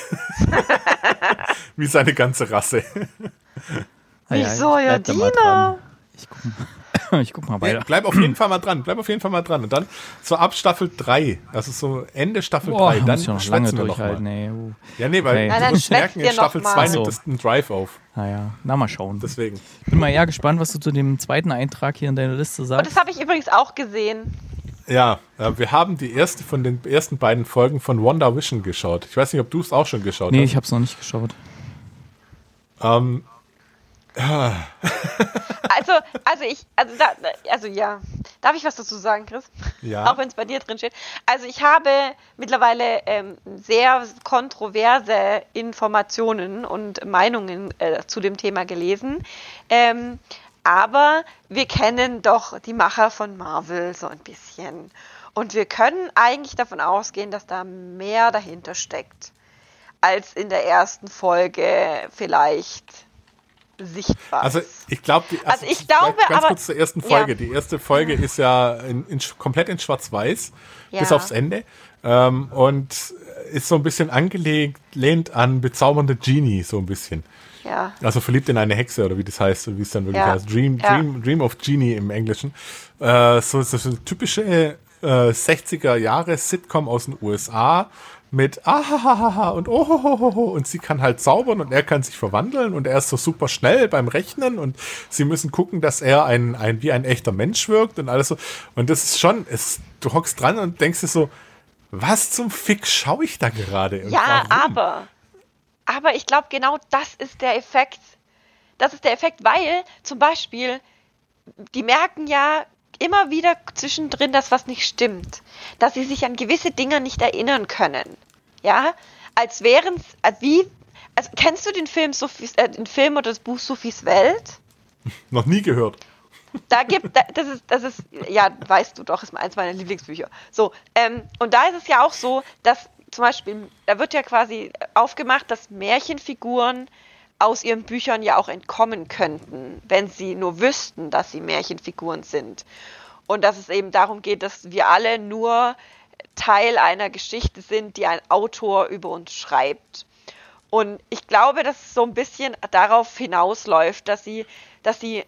Wie seine ganze Rasse. ah ja, Wieso, ich ja, bleib da mal Dina? dran. Ich guck mal. Ich guck mal weiter. Ja, bleib auf jeden Fall mal dran, bleib auf jeden Fall mal dran. Und dann so ab Staffel drei, also so Ende Staffel Boah, drei, dann muss ich noch lange schwätzen wir noch mal. durchhalten. Nee, uh. Ja, nee, weil Okay. Nein, du dann musst merken, schwätzt in ihr Staffel noch zwei mal. nimmt es einen Drive auf. Naja, na mal schauen. Deswegen. Ich bin mal eher gespannt, was du zu dem zweiten Eintrag hier in deiner Liste Und sagst. das habe ich übrigens auch gesehen. Ja, äh, wir haben die erste von den ersten beiden Folgen von WandaVision geschaut. Ich weiß nicht, ob du es auch schon geschaut Nee, hast. ich hab's noch nicht geschaut. Ähm, Also, also ich, also da, also ja. Darf ich was dazu sagen, Chris? Ja. Auch wenn es bei dir drin steht. Also ich habe mittlerweile ähm, sehr kontroverse Informationen und Meinungen äh, zu dem Thema gelesen. Ähm, aber wir kennen doch die Macher von Marvel so ein bisschen. Und wir können eigentlich davon ausgehen, dass da mehr dahinter steckt, als in der ersten Folge vielleicht sichtbar Also ist. ich glaube, Also ich glaube, ganz aber- kurz zur ersten Folge. Ja. Die erste Folge ist ja in, in, komplett in Schwarz-Weiß, Ja. bis aufs Ende. Ähm, und ist so ein bisschen angelehnt lehnt an bezaubernde Genie, so ein bisschen. Ja. Also verliebt in eine Hexe, oder wie das heißt, wie es dann wirklich Ja. heißt. Dream, Ja. Dream, Dream of Genie im Englischen. Äh, so ist das eine typische äh, sechziger-Jahre-Sitcom aus den U S A mit ahahaha und ohohoho und sie kann halt zaubern und er kann sich verwandeln und er ist so super schnell beim Rechnen und sie müssen gucken, dass er ein, ein wie ein echter Mensch wirkt und alles so. Und das ist schon, es, du hockst dran und denkst dir so, was zum Fick schaue ich da gerade? Und Ja, warum? aber, aber ich glaube, genau das ist der Effekt. Das ist der Effekt, weil zum Beispiel, die merken ja immer wieder zwischendrin, dass was nicht stimmt. Dass sie sich an gewisse Dinge nicht erinnern können. Ja, als wären es, als wie, also kennst du den Film, Sophies, äh, den Film oder das Buch Sophies Welt? Noch nie gehört. Da gibt, da, das ist, das ist, ja, weißt du doch, ist eins meiner Lieblingsbücher. So, ähm, und da ist es ja auch so, dass zum Beispiel, da wird ja quasi aufgemacht, dass Märchenfiguren aus ihren Büchern ja auch entkommen könnten, wenn sie nur wüssten, dass sie Märchenfiguren sind. Und dass es eben darum geht, dass wir alle nur Teil einer Geschichte sind, die ein Autor über uns schreibt. Und ich glaube, dass es so ein bisschen darauf hinausläuft, dass sie, dass sie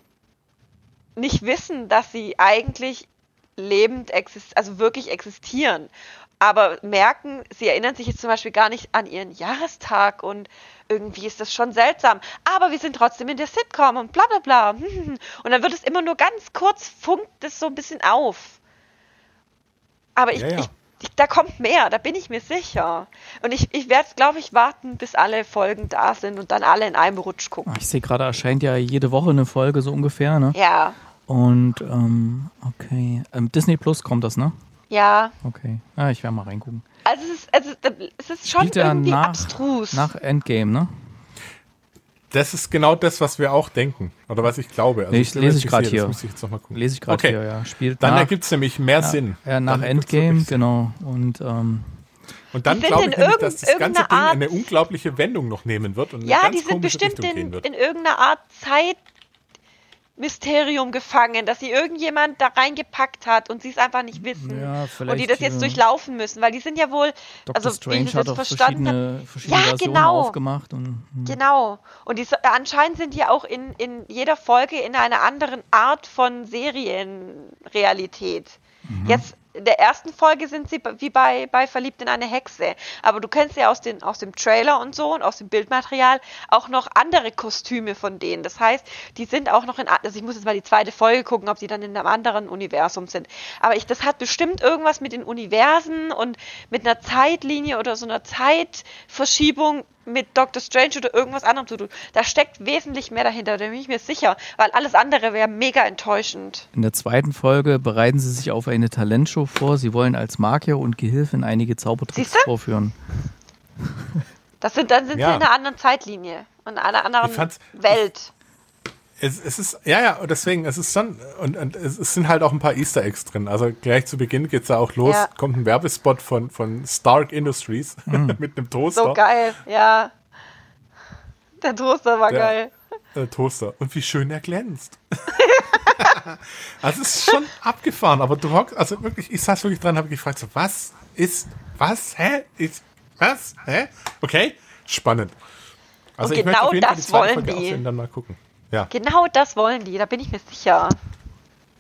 nicht wissen, dass sie eigentlich lebend exist- also wirklich existieren, aber merken, sie erinnern sich jetzt zum Beispiel gar nicht an ihren Jahrestag und irgendwie ist das schon seltsam, aber wir sind trotzdem in der Sitcom und bla bla bla. Und dann wird es immer nur ganz kurz, funkt es so ein bisschen auf. Aber ich, Ja, ja. ich, ich, da kommt mehr, da bin ich mir sicher. Und ich, ich werde, glaube ich, warten, bis alle Folgen da sind und dann alle in einem Rutsch gucken. Ich sehe gerade, erscheint ja jede Woche eine Folge so ungefähr, ne? Ja, Und, ähm, okay. Ähm, Disney Plus kommt das, ne? ja. Okay. Ja, ich werde mal reingucken. Also es ist, also es ist schon Spielt ja irgendwie nach- abstrus. Nach Endgame, ne? Das ist genau das, was wir auch denken. Oder was ich glaube. Also Nee, ich bin lese mir ich nicht grad sicher, hier. Das muss ich jetzt noch mal gucken. Lese ich gerade Okay. hier, ja. Spielt Dann nach, ergibt es nämlich mehr ja, Sinn. Ja, nach Dann ergibt's Endgame, wirklich Sinn. genau. Und, ähm, Und dann Die sind glaube in ich nämlich, irgend- dass das ganze irgendeiner Ding Art- eine unglaubliche Wendung noch nehmen wird und in Ja, eine die ganz sind komische bestimmt Richtung in, gehen wird. in irgendeiner Art Zeitmysterium gefangen, dass sie irgendjemand da reingepackt hat und sie es einfach nicht wissen. Ja, und die vielleicht, das jetzt äh, durchlaufen müssen, weil die sind ja wohl, Doctor also wie ich Strange das hat jetzt auch verstanden habe, verschiedene, verschiedene Ja, Versionen genau. aufgemacht. Und, hm. genau. Und die, so- anscheinend sind die auch in, in jeder Folge in einer anderen Art von Serienrealität. Mhm. Jetzt in der ersten Folge sind sie wie bei, bei Verliebt in eine Hexe. Aber du kennst ja aus, den, aus dem Trailer und so und aus dem Bildmaterial auch noch andere Kostüme von denen. Das heißt, die sind auch noch in, a- also ich muss jetzt mal die zweite Folge gucken, ob die dann in einem anderen Universum sind. Aber ich, das hat bestimmt irgendwas mit den Universen und mit einer Zeitlinie oder so einer Zeitverschiebung mit Doctor Strange oder irgendwas anderem zu tun. Da steckt wesentlich mehr dahinter, da bin ich mir sicher, weil alles andere wäre mega enttäuschend. In der zweiten Folge bereiten sie sich auf eine Talentshow vor. Sie wollen als Magier und Gehilfin einige Zaubertricks Siehste? vorführen. Das sind, dann sind Ja. sie in einer anderen Zeitlinie und in einer anderen Ich fand's- Welt. Es, es ist, ja, ja, und deswegen, es ist schon, und, und es, es sind halt auch ein paar Easter Eggs drin. Also gleich zu Beginn geht's ja auch los, Ja. kommt ein Werbespot von, von Stark Industries mit einem Toaster. So geil, ja. Der Toaster war Der- geil. Äh, Toaster. Und wie schön er glänzt. Also es ist schon abgefahren, aber du hockst, also wirklich, ich saß wirklich dran, habe gefragt, so, was ist, was, hä, ist, was, hä? Okay, spannend. Also Und ich möchte genau auf jeden Fall das die zweite wollen Folge die. aussehen, dann mal gucken. Ja. Genau das wollen die, da bin ich mir sicher.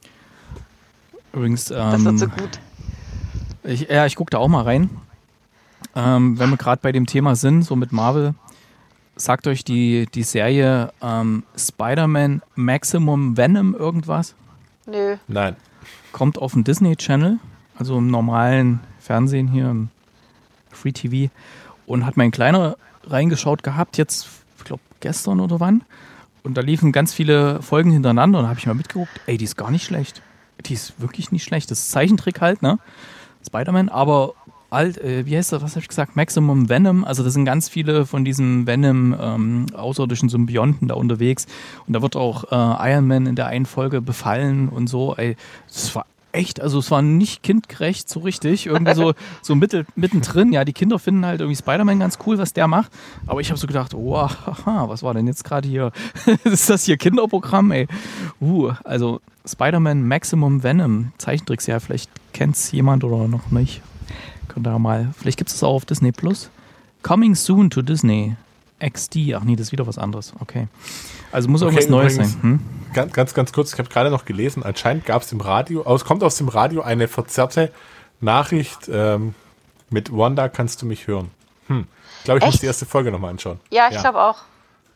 Übrigens, ähm, Das wird so gut. Ich, ja, ich gucke da auch mal rein. Ähm, wenn wir gerade bei dem Thema sind, so mit Marvel, sagt euch die, die Serie ähm, Spider-Man Maximum Venom irgendwas? Nö. Nein. Kommt auf dem Disney Channel, also im normalen Fernsehen hier, im Free T V. Und hat mein Kleiner reingeschaut gehabt, jetzt, ich glaube, gestern oder wann. Und da liefen ganz viele Folgen hintereinander und da habe ich mal mitgeguckt. Ey, die ist gar nicht schlecht. Die ist wirklich nicht schlecht. Das ist Zeichentrick halt, ne? Spider-Man, aber alt, äh, wie heißt das, was habe ich gesagt? Maximum Venom. Also da sind ganz viele von diesen Venom ähm, außerirdischen Symbionten da unterwegs. Und da wird auch äh, Iron Man in der einen Folge befallen und so. Ey, das war echt, also es war nicht kindgerecht so richtig. Irgendwie so, so mittel, mittendrin. Ja, die Kinder finden halt irgendwie Spider-Man ganz cool, was der macht. Aber ich habe so gedacht, wow, haha, was war denn jetzt gerade hier? Ist das hier Kinderprogramm, ey? Uh, also Spider-Man Maximum Venom, Zeichentrickserie, vielleicht kennt es jemand oder noch nicht. Könnt ihr mal, vielleicht gibt es das auch auf Disney Plus. Coming soon to Disney X D. Ach nee, das ist wieder was anderes. Okay. Also muss irgendwas Okay, Neues übrigens, sein. Hm? Ganz, ganz, ganz kurz, ich habe gerade noch gelesen, anscheinend gab es im Radio, aus, kommt aus dem Radio eine verzerrte Nachricht ähm, mit Wanda, kannst du mich hören? Hm. Ich glaube, ich Echt? muss die erste Folge nochmal anschauen. Ja, ich glaube auch.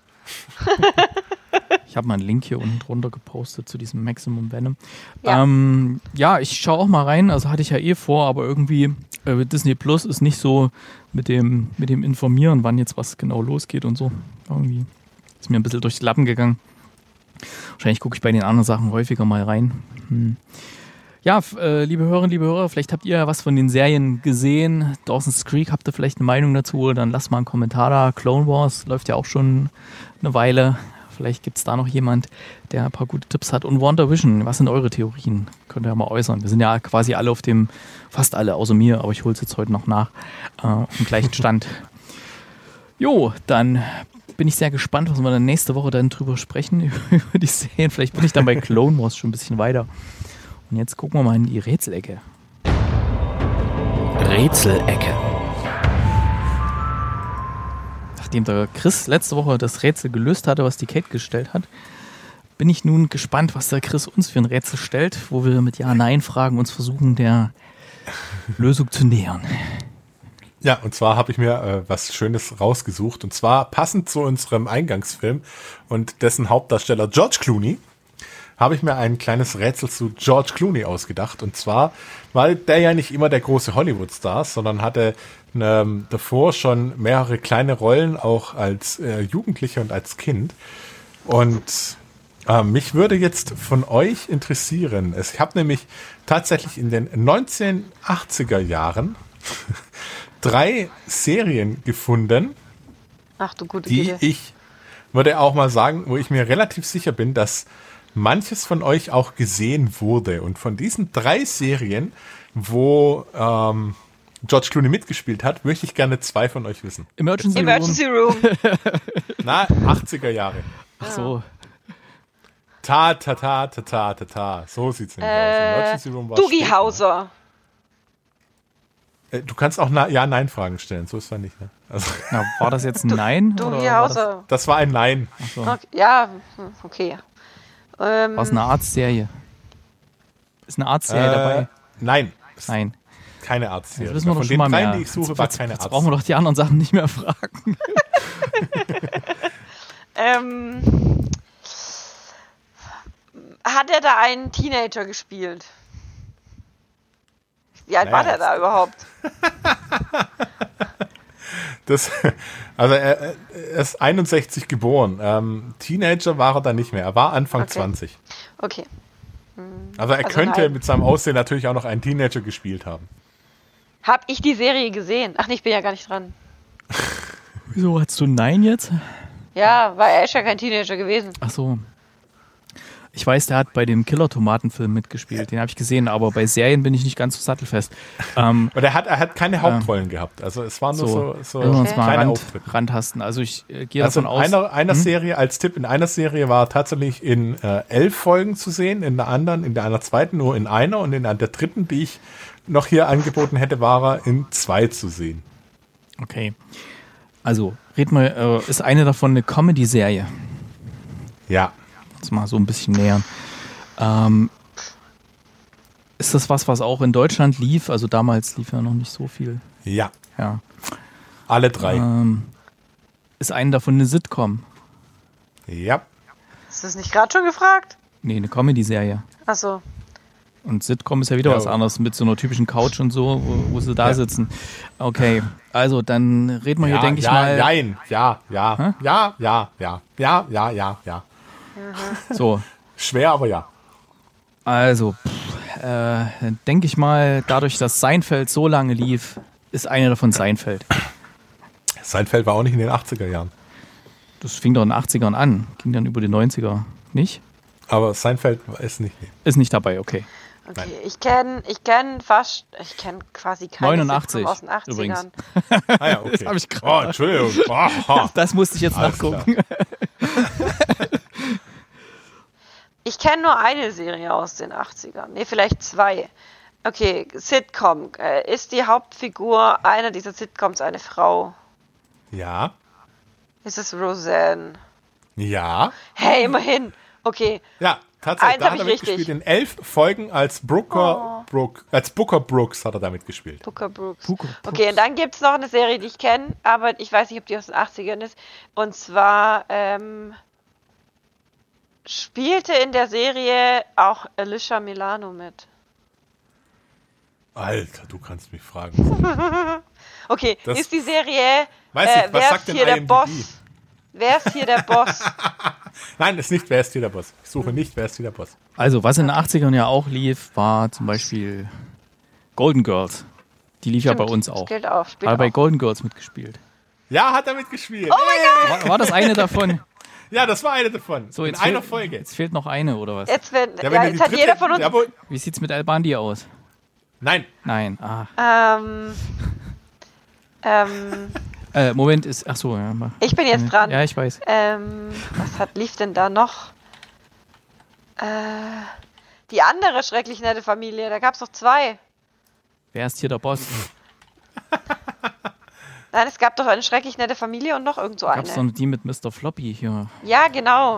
Ich habe mal einen Link hier unten drunter gepostet zu diesem Maximum Venom. Ja. Ja, ähm, ja ich schaue auch mal rein. Also hatte ich ja eh vor, aber irgendwie äh, Disney Plus ist nicht so mit dem, mit dem Informieren, wann jetzt was genau losgeht und so. Irgendwie ist mir ein bisschen durch die Lappen gegangen. Wahrscheinlich gucke ich bei den anderen Sachen häufiger mal rein. Hm. Ja, f- äh, liebe Hörerinnen, liebe Hörer, vielleicht habt ihr ja was von den Serien gesehen. Dawson's Creek, habt ihr vielleicht eine Meinung dazu? Dann lasst mal einen Kommentar da. Clone Wars läuft ja auch schon eine Weile. Vielleicht gibt es da noch jemand, der ein paar gute Tipps hat. Und WandaVision, was sind eure Theorien? Könnt ihr ja mal äußern. Wir sind ja quasi alle auf dem, fast alle außer mir, aber ich hole es jetzt heute noch nach, äh, auf dem gleichen Stand. Jo, dann bin ich sehr gespannt, was wir dann nächste Woche dann drüber sprechen, über die Serien. Vielleicht bin ich dann bei Clone Wars schon ein bisschen weiter. Und jetzt gucken wir mal in die Rätselecke. Rätselecke. Nachdem der Chris letzte Woche das Rätsel gelöst hatte, was die Kate gestellt hat, bin ich nun gespannt, was der Chris uns für ein Rätsel stellt, wo wir mit Ja-Nein-Fragen uns versuchen, der Lösung zu nähern. Ja, und zwar habe ich mir äh, was Schönes rausgesucht. Und zwar passend zu unserem Eingangsfilm und dessen Hauptdarsteller George Clooney habe ich mir ein kleines Rätsel zu George Clooney ausgedacht. Und zwar war der ja nicht immer der große Hollywood-Star, sondern hatte ähm, davor schon mehrere kleine Rollen, auch als äh, Jugendlicher und als Kind. Und äh, mich würde jetzt von euch interessieren, es- ich habe nämlich tatsächlich in den neunzehnhundertachtziger Jahren drei Serien gefunden, Ach du gute die Güte. ich, würde auch mal sagen, wo ich mir relativ sicher bin, dass manches von euch auch gesehen wurde. Und von diesen drei Serien, wo ähm, George Clooney mitgespielt hat, möchte ich gerne zwei von euch wissen. Emergency, Emergency Room. Room. Na, achtziger Jahre. Ach so. Ta, ta, ta, ta, ta, ta, ta. So sieht's nämlich aus. Äh, Emergency Room war Doogie später. Hauser. Äh, Du kannst auch Na- Ja-Nein-Fragen stellen, so ist es nicht. Ne? Also, Na, war das jetzt ein Nein? Doogie oder war das, Hauser. das war ein Nein. ach so. Okay, ja, hm, okay. Ähm, War es eine Arztserie? Ist eine Arztserie Äh, dabei? Nein, Nein. keine Arztserie. Jetzt wissen wir Von doch den schon mal dreien, mehr. die ich suche, jetzt, war jetzt, keine jetzt Arzt. brauchen wir doch die anderen Sachen nicht mehr fragen. ähm, hat er da einen Teenager gespielt? Wie alt war Naja, der da überhaupt? Das, also er, er ist einundsechzig geboren. Ähm, Teenager war er dann nicht mehr. Er war Anfang Okay. zwanzig. Okay. Also er Also könnte nein. mit seinem Aussehen natürlich auch noch einen Teenager gespielt haben. Hab ich die Serie gesehen? Ach nee, ich bin ja gar nicht dran. Wieso hast du Nein jetzt? Ja, weil er ist ja kein Teenager gewesen. Ach so. Ich weiß, der hat bei dem Killer-Tomaten-Film mitgespielt. Den habe ich gesehen, aber bei Serien bin ich nicht ganz so sattelfest. Ähm, Und er hat, er hat keine Hauptrollen gehabt. Also es waren nur so, so, so wenn wir uns Okay. mal kleine Rand, Auftritte. rantasten. Also ich äh, gehe Also davon in aus. einer, einer Serie, als Tipp, in einer Serie war er tatsächlich in äh, elf Folgen zu sehen, in der anderen, in der einer zweiten nur in einer und in der dritten, die ich noch hier angeboten hätte, war er in zwei zu sehen. Okay. Also, red mal, äh, ist eine davon eine Comedy-Serie? Ja. Uns mal so ein bisschen nähern. Ähm, Ist das was, was auch in Deutschland lief? Also damals lief ja noch nicht so viel. Ja. Ja. Alle drei. Ähm, ist eine davon eine Sitcom? Ja. Hast du das nicht gerade schon gefragt? Nee, eine Comedy-Serie. Achso. Und Sitcom ist ja wieder Ja, was anderes mit so einer typischen Couch und so, wo, wo sie da Ja. sitzen. Okay, also dann reden wir hier, ja, denke ich ja, mal. Jein. Ja, ja, Hä? ja, ja, ja, ja, ja, ja, ja. So, Schwer, aber ja. also, pff, äh, dann denke ich mal, dadurch, dass Seinfeld so lange lief, ist eine davon Seinfeld. Seinfeld war auch nicht in den achtziger Jahren. Das fing doch in den achtzigern an, ging dann über die neunziger. Nicht? Aber Seinfeld ist nicht. Ist nicht dabei, okay. Okay, Nein. ich kenne ich kenn fast, ich kenne quasi keine neunundachtzig Sitcom aus den achtzigern. übrigens. Ah ja, okay. Das hab ich grad. Oh, Entschuldigung. Aha. Das musste ich jetzt Alles nachgucken. Ich kenne nur eine Serie aus den achtzigern. Nee, vielleicht zwei. Okay, Sitcom. Äh, Ist die Hauptfigur einer dieser Sitcoms eine Frau? Ja. Ist es Roseanne? Ja. Hey, immerhin. Okay. Ja, tatsächlich. Eins Da hab hat er ich richtig. mitgespielt. In elf Folgen als Brooker, Brook, als Booker Brooks hat er damit gespielt. Booker Brooks. Booker Brooks. Okay, und dann gibt es noch eine Serie, die ich kenne, aber ich weiß nicht, ob die aus den achtzigern ist. Und zwar ähm, spielte in der Serie auch Alicia Milano mit. Alter, du kannst mich fragen. Okay, Das- ist die Serie, Weiß äh, ich, was wer sagt ist denn hier der I M D B? Boss? Wer ist hier der Boss? Nein, ist nicht, wer ist hier der Boss? Ich suche nicht, wer ist hier der Boss. Also, was in den achtzigern ja auch lief, war zum Beispiel Golden Girls. Die lief ja bei Stimmt, uns das auch. gilt auch, spielt Hat bei auch. Golden Girls mitgespielt. Ja, hat er mitgespielt. Oh mein Gott! War, war das eine davon? Ja, das war eine davon. So, in jetzt einer fehlt, Folge. Jetzt fehlt noch eine, oder was? Jetzt, wenn, Ja, ja, wenn du jetzt die hat dritte- jeder von uns... Ja, wo, Wie sieht's mit Albandi aus? nein, Nein. Ah. Ähm, ähm, Äh, Moment, ist. Ach so, ja. mach. ich bin jetzt dran. Ja, ich weiß. Ähm, was hat, lief denn da noch? Äh, die andere schrecklich nette Familie, da gab es noch zwei. Wer ist hier der Boss? Nein, es gab doch eine schrecklich nette Familie und noch irgend so Gab's eine. noch die mit Mister Floppy hier? Ja, genau.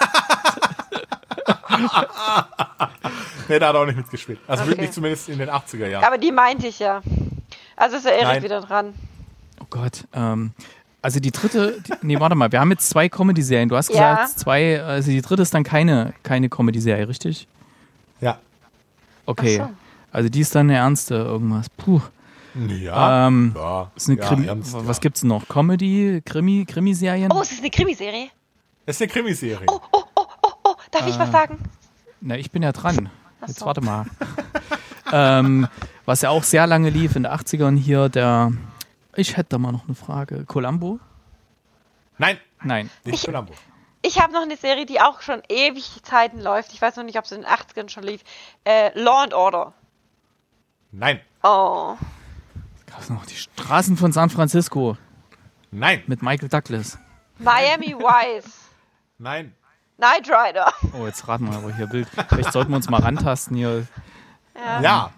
nee, da hat er auch nicht mitgespielt. Also Okay. wirklich zumindest in den achtziger Jahren. Aber die meinte ich ja. Also ist der Erik Nein. wieder dran. Oh Gott. Ähm, also die dritte. Die, nee, warte mal. Wir haben jetzt zwei Comedy-Serien. Du hast Ja. gesagt, zwei. Also die dritte ist dann keine, keine Comedy-Serie, richtig? Ja. Okay. Ach so. Also die ist dann eine ernste irgendwas. Puh. Ja. Ähm, ja. Ist eine ja, Krimi. ernst, Was ja. gibt's noch? Comedy, Krimi, Krimiserien? Oh, es ist eine Krimiserie. Das ist eine Krimiserie. Oh, oh, oh, oh, oh. Darf ich was sagen? Na, ich bin ja dran. Ach Jetzt so. warte mal. ähm, was ja auch sehr lange lief in den achtzigern hier, der. Ich hätte da mal noch eine Frage. Columbo? Nein, Nein. nicht Ich- Columbo. Ich habe noch eine Serie, die auch schon ewig Zeiten läuft. Ich weiß noch nicht, ob es in den achtzigern schon lief. Äh, Law and Order. Nein, Oh. Gab's noch die Straßen von San Francisco nein, mit Michael Douglas. Miami Vice. nein. Knight Rider. Oh, jetzt raten wir aber hier Bild. Vielleicht sollten wir uns mal rantasten hier. Ja.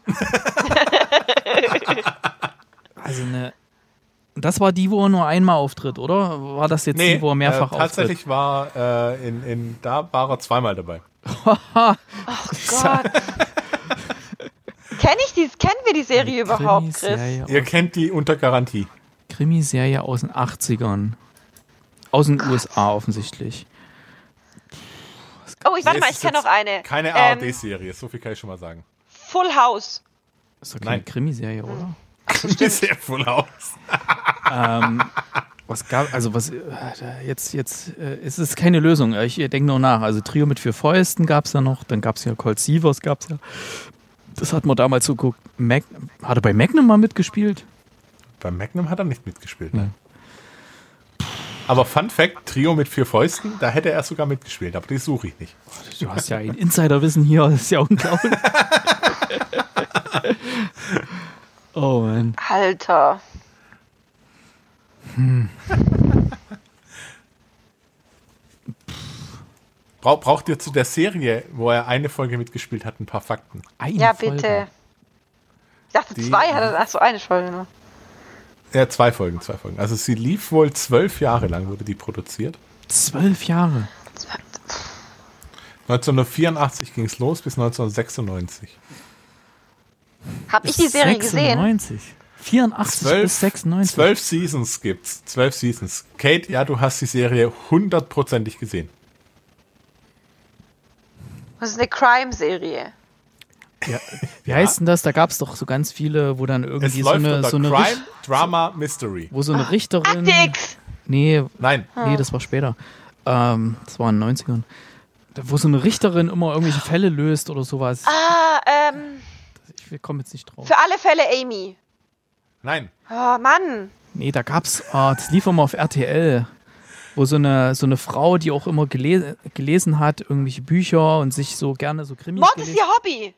Also eine. Das war die, wo er nur einmal auftritt, oder? War das jetzt Nee, die, wo er mehrfach äh, tatsächlich war äh, in, in, da war er zweimal dabei. auftritt? Gott. Kenn ich die, kennen wir die Serie überhaupt, Chris? Krimiserie Ihr aus, kennt die unter Garantie. Krimiserie aus den achtzigern. Aus den U S A offensichtlich. Oh, ich warte Nee, mal, es ich ist kenne jetzt noch eine. Keine A R Ähm, D-Serie, so viel kann ich schon mal sagen. Full House. Das ist doch keine Nein. Krimiserie, oder? Die sehr voll aus. ähm, was gab, also was, äh, jetzt, jetzt, äh, es ist keine Lösung. Ich denke noch nach. Also Trio mit vier Fäusten gab es ja noch, dann gab es ja Colt Sievers, gab es ja. Das hat man damals so geguckt. Mac, hat er bei Magnum mal mitgespielt? Bei Magnum hat er nicht mitgespielt. Nee. Ne? Aber Fun Fact, Trio mit vier Fäusten, da hätte er sogar mitgespielt, aber die suche ich nicht. Du hast ja ein Insiderwissen hier, das ist ja unglaublich. Oh Mann. Alter. Bra braucht ihr zu der Serie, wo er eine Folge mitgespielt hat, ein paar Fakten? Eine Ja, Folge. bitte. Ich dachte, Die- zwei hat er. Achso, eine Folge nur. Ja, zwei Folgen, zwei Folgen. Also sie lief wohl zwölf Jahre lang, wurde die produziert. Zwölf Jahre. neunzehnhundertvierundachtzig ging es los bis neunzehnhundertsechsundneunzig. Hab ich die Serie gesehen? sechsundneunzig. vierundachtzig Zwölf, bis sechsundneunzig. Zwölf Seasons gibt's. Zwölf Seasons. Kate, ja, du hast die Serie hundertprozentig gesehen. Das ist eine Crime-Serie. Ja, wie heißt denn das? Da gab es doch so ganz viele, wo dann Es irgendwie so läuft eine, unter so eine Crime, Richt- Drama, Mystery. wo so eine Richterin. Akte X! Nee, Nein. nee, das war später. Ähm, das war in den neunzigern. Da, wo so eine Richterin immer irgendwelche Fälle löst oder sowas. Ah, ähm, Ich komme jetzt nicht drauf. für alle Fälle Amy. Nein. Oh, Mann. Nee, da gab's, oh, das lief immer auf R T L, wo so eine, so eine Frau, die auch immer gele- gelesen hat, irgendwelche Bücher und sich so gerne so Krimis Mord ist gelesen- ihr Hobby.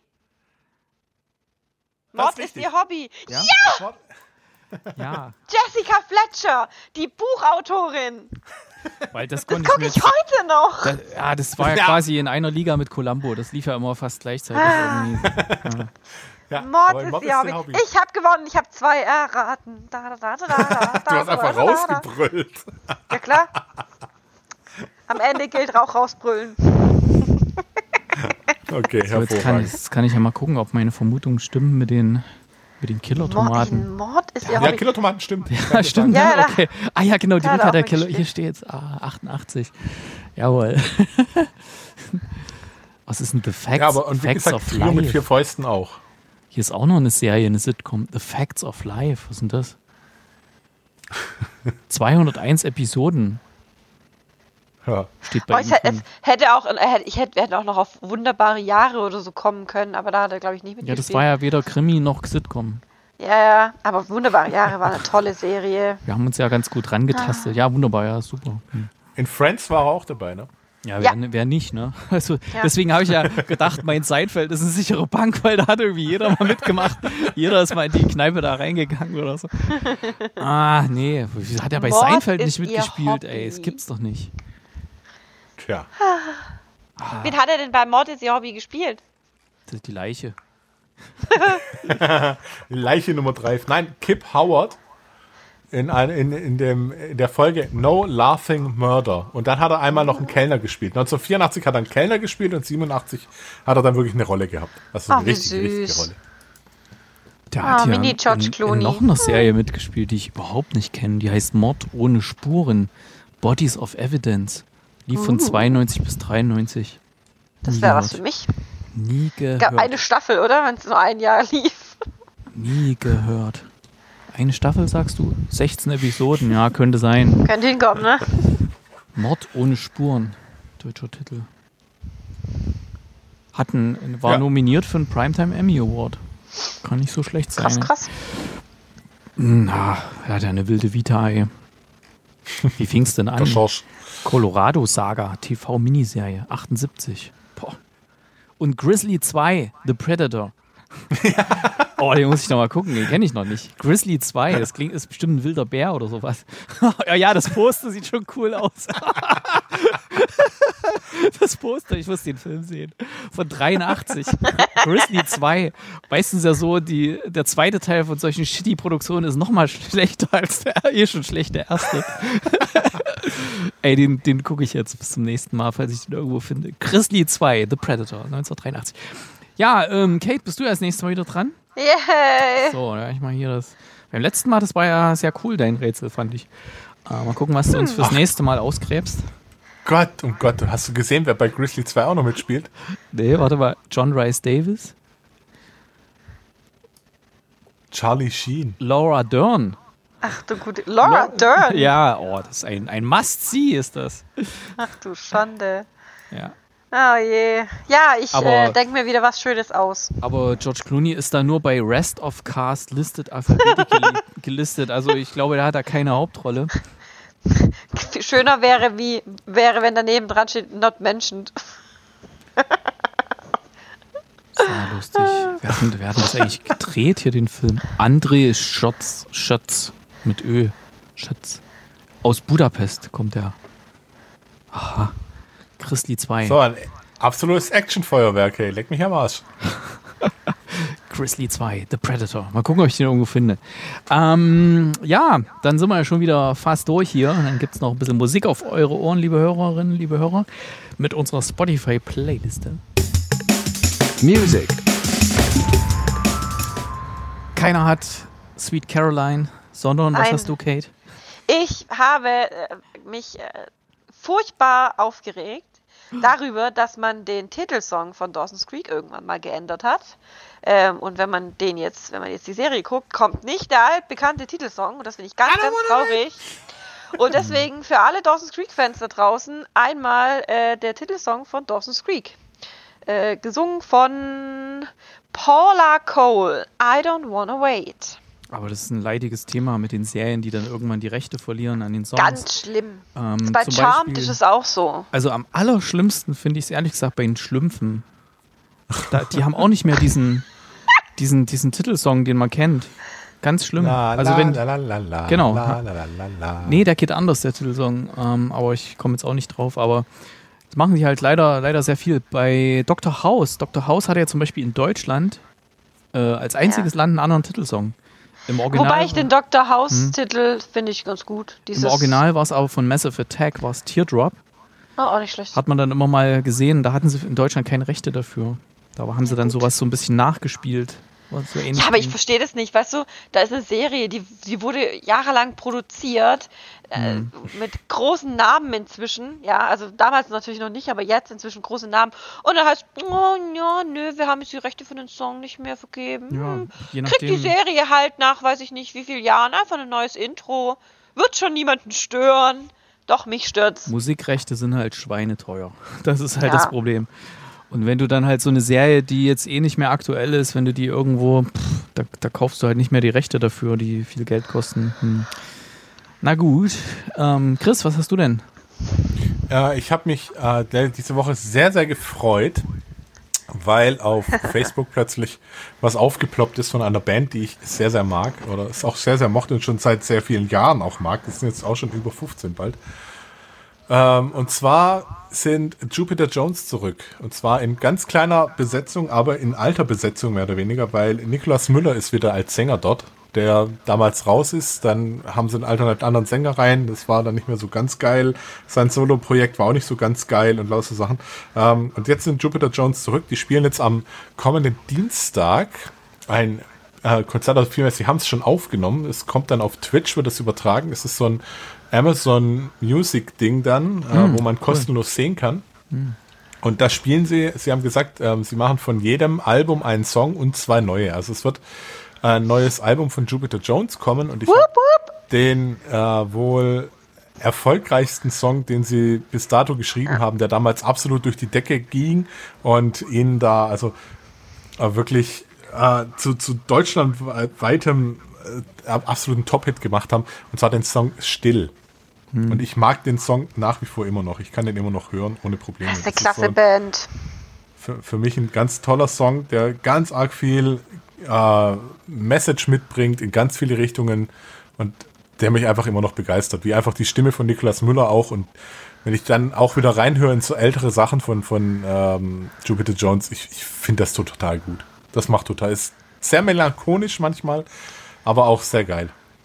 Das Mord ist ist richtig. ihr Hobby. Ja? Ja, Jessica Fletcher, die Buchautorin. weil das konnte Guck ich ich mir jetzt, heute noch. das, ja, das war ja, Ja. quasi in einer Liga mit Columbo, das lief ja immer fast gleichzeitig irgendwie. Ja. Ja, Mord aber ist Mord ihr ihr Hobby. Hobby. Ich habe gewonnen, ich habe zwei erraten. Da, da, da, da, da, Du hast einfach rausgebrüllt. Ja klar. Am Ende gilt Rauch rausbrüllen. Okay, So, jetzt kann, ich, hervorragend. jetzt kann ich ja mal gucken, ob meine Vermutungen stimmen mit den, mit den Mord, Killer-Tomaten. Mord ist ihr Ja, Hobby. Killertomaten stimmt. Ja, stimmt. Ja, ne? da- Okay. Ah ja, genau, die da hat er Rückkehr auch der Killer. mitgespielt. Hier steht jetzt ah, achtundachtzig. Jawohl. Was ist denn The Facts, Ja, aber und wie Facts gesagt, of Trio mit Life? vier Fäusten auch. Hier ist auch noch eine Serie, eine Sitcom. The Facts of Life. Was ist denn das? zweihunderteins Episoden Ja. steht bei Oh, ihm. es, hätte- es drin. hätte auch, äh, hätte- ich hätte, hätte auch noch auf wunderbare Jahre oder so kommen können, aber da hat er, glaube ich, nicht Ja, mitgespielt. das war ja weder Krimi noch Sitcom. Ja, ja, aber wunderbare Jahre war eine tolle Serie. Wir haben uns ja ganz gut rangetastet. Ja, wunderbar, ja, super. Hm. In Friends war er auch dabei, ne? Ja, Ja. wer, wer nicht, ne? Also, Ja. deswegen habe ich ja gedacht, mein Seinfeld ist eine sichere Bank, weil da hat irgendwie jeder mal mitgemacht. Jeder ist mal in die Kneipe da reingegangen oder so. Ah, nee. Wieso hat er bei Mord Seinfeld ist nicht ihr mitgespielt, ey? Hobby. Das gibt's doch nicht. Tja. Wen hat er denn bei Mord ist ihr Hobby gespielt? Das ist die Leiche. Leiche Nummer drei. Nein, Kip Howard in, ein, in, in, dem, in der Folge No Laughing Murder. Und dann hat er einmal noch einen Kellner gespielt. neunzehnhundertvierundachtzig hat er einen Kellner gespielt und siebenundachtzig hat er dann wirklich eine Rolle gehabt. Also eine Ach, wie richtige, richtige süß. Rolle. Der Ah, hat ja Mini George in, Clooney. in noch einer Serie mitgespielt, die ich überhaupt nicht kenne. Die heißt Mord ohne Spuren. Bodies of Evidence. Lief von Uh. zweiundneunzig bis dreiundneunzig. Das Nie wäre was gehört. für mich. Nie Gab gehört. eine Staffel, oder? Wenn es nur ein Jahr lief. Nie gehört. Eine Staffel, sagst du? sechzehn Episoden, ja, könnte sein. Könnte hinkommen, ne? Mord ohne Spuren. Deutscher Titel. Hatten, war Ja. nominiert für einen Primetime Emmy Award. Kann nicht so schlecht sein. Krass, krass. Na, er hat ja eine wilde Vita, ey. Wie fing's denn Der an? Schorsch. Colorado Saga, T V-Miniserie, achtundsiebzig. Boah. Und Grizzly zwei, The Predator. Oh, den muss ich noch mal gucken, den kenne ich noch nicht. Grizzly zwei, das klingt, ist bestimmt ein wilder Bär oder sowas. Ja, ja, das Poster sieht schon cool aus. Das Poster, ich muss den Film sehen. Von dreiundachtzig. Grizzly zwei. Meistens ja so, die, der zweite Teil von solchen Shitty-Produktionen ist noch mal schlechter als der eh schon schlechte erste. Ey, den, den gucke ich jetzt bis zum nächsten Mal, falls ich den irgendwo finde. Grizzly zwei, The Predator, neunzehnhundertdreiundachtzig. Ja, ähm, Kate, bist du ja das nächste Mal wieder dran? Yay! So, ja, ich mal hier das. Beim letzten Mal, das war ja sehr cool, dein Rätsel, fand ich. Äh, mal gucken, was du uns fürs nächste Mal ausgräbst. Gott, um Gott, hast du gesehen, wer bei Grizzly zwei auch noch mitspielt? Nee, warte mal. John Rhys Davis? Charlie Sheen. Laura Dern? Ach du gute. Laura Dern! Ja, oh, das ist ein, ein Must-See, ist das. Ach du Schande. Ja. Oh je. Ja, ich Aber- äh, denke mir wieder was Schönes aus. Aber George Clooney ist da nur bei Rest of Cast Listed Alphabetically gelistet. Also ich glaube, der hat da keine Hauptrolle. Schöner wäre, wie, wäre, wenn daneben dran steht, not mentioned. Sehr lustig. Wer hat, denn- wer hat denn das eigentlich gedreht hier, den Film? André Schotz, Schötz mit Ö. Schötz. Aus Budapest kommt der. Aha. Grizzly zwei. So, ein absolutes Actionfeuerwerk, ey. Leck mich am Arsch. Grizzly zwei, The Predator. Mal gucken, ob ich den irgendwo finde. Ähm, ja, dann sind wir ja schon wieder fast durch hier. Und dann gibt es noch ein bisschen Musik auf eure Ohren, liebe Hörerinnen, liebe Hörer, mit unserer Spotify-Playliste. Music. keiner hat Sweet Caroline, sondern was Nein. hast du, Kate? Ich habe äh, mich äh, furchtbar aufgeregt darüber, dass man den Titelsong von Dawson's Creek irgendwann mal geändert hat. Ähm, und wenn man den jetzt, wenn man jetzt die Serie guckt, kommt nicht der altbekannte Titelsong. Und das finde ich ganz, ganz traurig. Und deswegen für alle Dawson's Creek-Fans da draußen einmal äh, der Titelsong von Dawson's Creek. Äh, gesungen von Paula Cole. I don't wanna wait. Aber das ist ein leidiges Thema mit den Serien, die dann irgendwann die Rechte verlieren an den Songs. Ganz schlimm. Ähm, Bei zum Charmed Beispiel- ist es auch so. Also am allerschlimmsten finde ich es ehrlich gesagt bei den Schlümpfen. Da, die haben auch nicht mehr diesen, diesen, diesen Titelsong, den man kennt. Ganz schlimm. La, also la, wenn, la, la, la, la, genau. la, la, la, la, la. Nee, der geht anders, der Titelsong. Ähm, aber ich komme jetzt auch nicht drauf. Aber das machen die halt leider, leider sehr viel. Bei Doktor House. Doktor House hat ja zum Beispiel in Deutschland äh, als einziges Ja. Land einen anderen Titelsong. Im Original, Wobei ich den Doktor House-Titel finde ich ganz gut. Dieses, Im Original war es aber von Massive Attack, war es Teardrop. Oh, auch nicht schlecht. Hat man dann immer mal gesehen, da hatten sie in Deutschland keine Rechte dafür. Da haben sie dann sowas so ein bisschen nachgespielt. War so ähnlich Ja, aber ich wie- verstehe das nicht. Weißt du, da ist eine Serie, die, die wurde jahrelang produziert, äh, Mhm. mit großen Namen inzwischen. Ja, also damals natürlich noch nicht, aber jetzt inzwischen große Namen. Und dann heißt, oh ja, nö, wir haben jetzt die Rechte für den Song nicht mehr vergeben. Ja, Hm. je Kriegt die nachdem. Serie halt nach, weiß ich nicht, wie vielen Jahren einfach ein neues Intro. Wird schon niemanden stören. Doch, mich stört's. Musikrechte sind halt schweineteuer. Das ist halt Ja. das Problem. Und wenn du dann halt so eine Serie, die jetzt eh nicht mehr aktuell ist, wenn du die irgendwo, pff, da, da kaufst du halt nicht mehr die Rechte dafür, die viel Geld kosten. Hm. Na gut. Ähm, Chris, was hast du denn? Äh, ich habe mich äh, diese Woche sehr, sehr gefreut, weil auf Facebook plötzlich was aufgeploppt ist von einer Band, die ich sehr, sehr mag oder es auch sehr, sehr mochte und schon seit sehr vielen Jahren auch mag. Das sind jetzt auch schon über fünfzehn bald. Ähm, und zwar sind Jupiter Jones zurück. Und zwar in ganz kleiner Besetzung, aber in alter Besetzung mehr oder weniger, weil Niklas Müller ist wieder als Sänger dort, der damals raus ist. Dann haben sie einen alternativen anderen Sänger rein. Das war dann nicht mehr so ganz geil. Sein Solo-Projekt war auch nicht so ganz geil und lauter Sachen. Ähm, und jetzt sind Jupiter Jones zurück. Die spielen jetzt am kommenden Dienstag ein äh, Konzert, also vielmehr, sie haben es schon aufgenommen. Es kommt dann auf Twitch, wird das übertragen. Es ist so ein Amazon Music Ding dann, äh, Mm, wo man cool. kostenlos sehen kann. Und da spielen sie, sie haben gesagt, ähm, sie machen von jedem Album einen Song und zwei neue. Also es wird ein neues Album von Jupiter Jones kommen und ich habe den äh, wohl erfolgreichsten Song, den sie bis dato geschrieben haben, der damals absolut durch die Decke ging und ihnen da also äh, wirklich äh, zu, zu deutschlandweitem äh, absoluten Top-Hit gemacht haben, und zwar den Song Still. Und ich mag den Song nach wie vor immer noch. Ich kann den immer noch hören, ohne Probleme. Das ist eine Das klasse so ein, Band. für, für mich ein ganz toller Song, der ganz arg viel äh, Message mitbringt in ganz viele Richtungen und der mich einfach immer noch begeistert. Wie einfach die Stimme von Niklas Müller auch. Und wenn ich dann auch wieder reinhöre in so ältere Sachen von, von ähm, Jupiter Jones, ich, ich finde das so total gut. Das macht total, ist sehr melancholisch manchmal, aber auch sehr geil.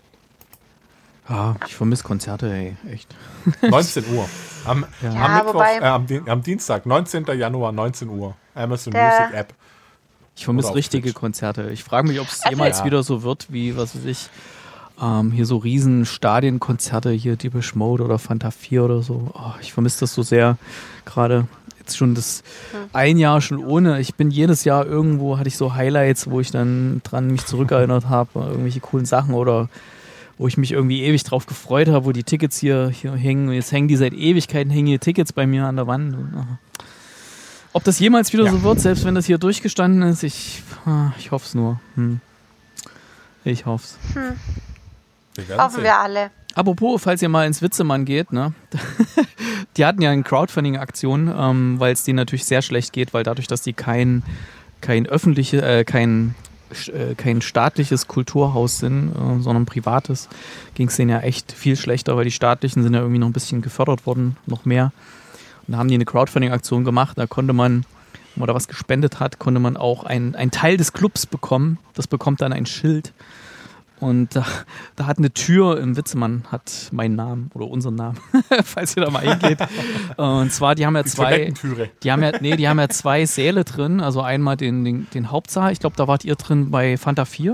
Ah, ich vermisse Konzerte, ey, echt. neunzehn Uhr. Am, Ja. am, Ja, Mittwoch, wobei- äh, am, Di- am Dienstag, neunzehnten Januar, neunzehn Uhr. Amazon Der- Music App. Ich vermisse Oder auf richtige Twitch. Konzerte. Ich frage mich, ob es Also- jemals Ja. wieder so wird, wie, was weiß ich, ähm, hier so riesen Stadienkonzerte, hier Depeche Mode oder Fanta vier oder so. Oh, ich vermisse das so sehr. Gerade jetzt schon das ein Jahr schon ohne. Ich bin jedes Jahr irgendwo, hatte ich so Highlights, wo ich dann dran mich zurückerinnert habe, irgendwelche coolen Sachen oder wo ich mich irgendwie ewig drauf gefreut habe, wo die Tickets hier, hier hängen. Und jetzt hängen die seit Ewigkeiten, hängen hier Tickets bei mir an der Wand. Und, ah. Ob das jemals wieder Ja. so wird, selbst wenn das hier durchgestanden ist, ich, ah, ich hoffe es nur. Hm. Ich hoffe es. Wir werden Hoffen sehen. wir alle. Apropos, falls ihr mal ins Witzemann geht, ne? Die hatten ja eine Crowdfunding-Aktion, ähm, weil es denen natürlich sehr schlecht geht, weil dadurch, dass die kein, kein öffentliche, äh, kein, äh, kein staatliches Kulturhaus sind, äh, sondern privates, ging es denen ja echt viel schlechter, weil die staatlichen sind ja irgendwie noch ein bisschen gefördert worden, noch mehr. Und da haben die eine Crowdfunding-Aktion gemacht, da konnte man, wenn man da was gespendet hat, konnte man auch ein, ein Teil des Clubs bekommen. Das bekommt dann ein Schild. Und da, da hat eine Tür im Witzemann hat meinen Namen oder unseren Namen, falls ihr da mal hingeht. Und zwar, die haben ja Die zwei, Toilettentüre. die haben ja, nee, die haben ja zwei Säle drin. Also einmal den, den, den Hauptsaal. Ich glaube, da wart ihr drin bei Fanta vier.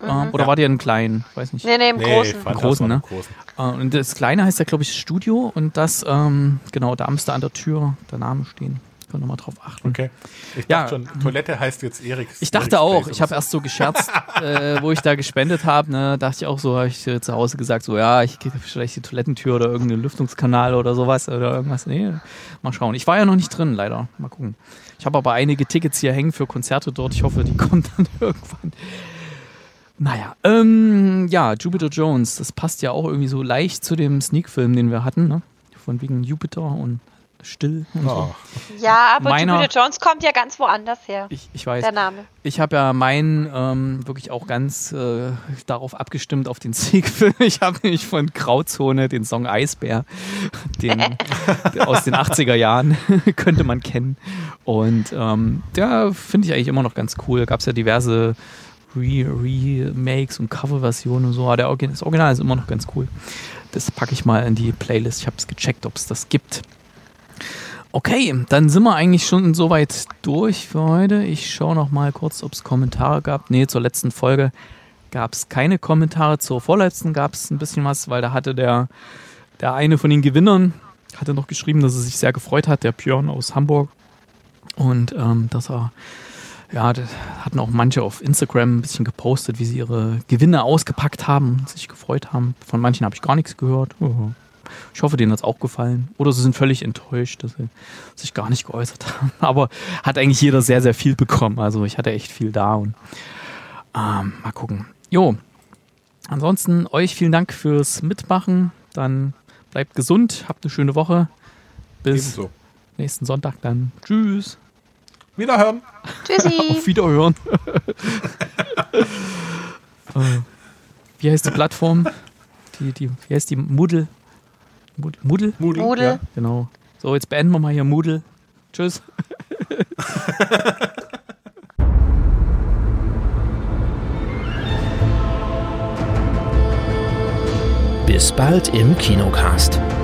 Mhm. Ähm, oder Ja. war der im kleinen? Weiß nicht. Nee, nee, im Großen. Phantas Großen, war ne? im Großen. Äh, und das kleine heißt ja, glaube ich, Studio und das, ähm, genau, da müsste an der Tür der Name stehen. Können wir mal drauf achten. Okay. Ich Ja. dachte schon, Toilette heißt jetzt Eriks. Ich dachte auch, ich habe erst so gescherzt, äh, wo ich da gespendet habe, ne, dachte ich auch so, habe ich äh, zu Hause gesagt, so ja, ich gehe vielleicht die Toilettentür oder irgendeinen Lüftungskanal oder sowas oder irgendwas. Nee, mal schauen. Ich war ja noch nicht drin, leider. Mal gucken. Ich habe aber einige Tickets hier hängen für Konzerte dort. Ich hoffe, die kommen dann irgendwann. Naja, ähm, ja, Jupiter Jones, das passt ja auch irgendwie so leicht zu dem Sneak-Film, den wir hatten, ne? Von wegen Jupiter und Still und so. Oh. Ja, aber Meiner- Jupiter Jones kommt ja ganz woanders her. Ich, ich weiß. Der Name. Ich habe ja meinen ähm, wirklich auch ganz äh, darauf abgestimmt auf den Siegfilm. Ich habe nämlich von Grauzone den Song Eisbär, den, aus den achtziger Jahren, könnte man kennen. Und ähm, der finde ich eigentlich immer noch ganz cool. Gab es ja diverse Re Remakes und Coverversionen und so. Aber der Origin das Original ist immer noch ganz cool. Das packe ich mal in die Playlist. Ich habe es gecheckt, ob es das gibt. Okay, dann sind wir eigentlich schon soweit durch für heute. Ich schaue noch mal kurz, ob es Kommentare gab. Nee, zur letzten Folge gab es keine Kommentare. Zur vorletzten gab es ein bisschen was, weil da hatte der, der eine von den Gewinnern hatte noch geschrieben, dass er sich sehr gefreut hat, der Björn aus Hamburg. Und ähm, dass er, ja, das hatten auch manche auf Instagram ein bisschen gepostet, wie sie ihre Gewinne ausgepackt haben und sich gefreut haben. Von manchen habe ich gar nichts gehört. Oh. Ich hoffe, denen hat es auch gefallen. Oder sie sind völlig enttäuscht, dass sie sich gar nicht geäußert haben. Aber hat eigentlich jeder sehr, sehr viel bekommen. Also ich hatte echt viel da. Und ähm, mal gucken. Jo, ansonsten euch vielen Dank fürs Mitmachen. Dann bleibt gesund, habt eine schöne Woche. Bis Ebenso. nächsten Sonntag dann. Tschüss. Wiederhören. Tschüssi. Auf Wiederhören. äh, wie heißt die Plattform? Die, die, wie heißt die? Moodle? Moodle? Moodle. Moodle. Ja. Genau. So, jetzt beenden wir mal hier Moodle. Tschüss. Bis bald im Kinocast.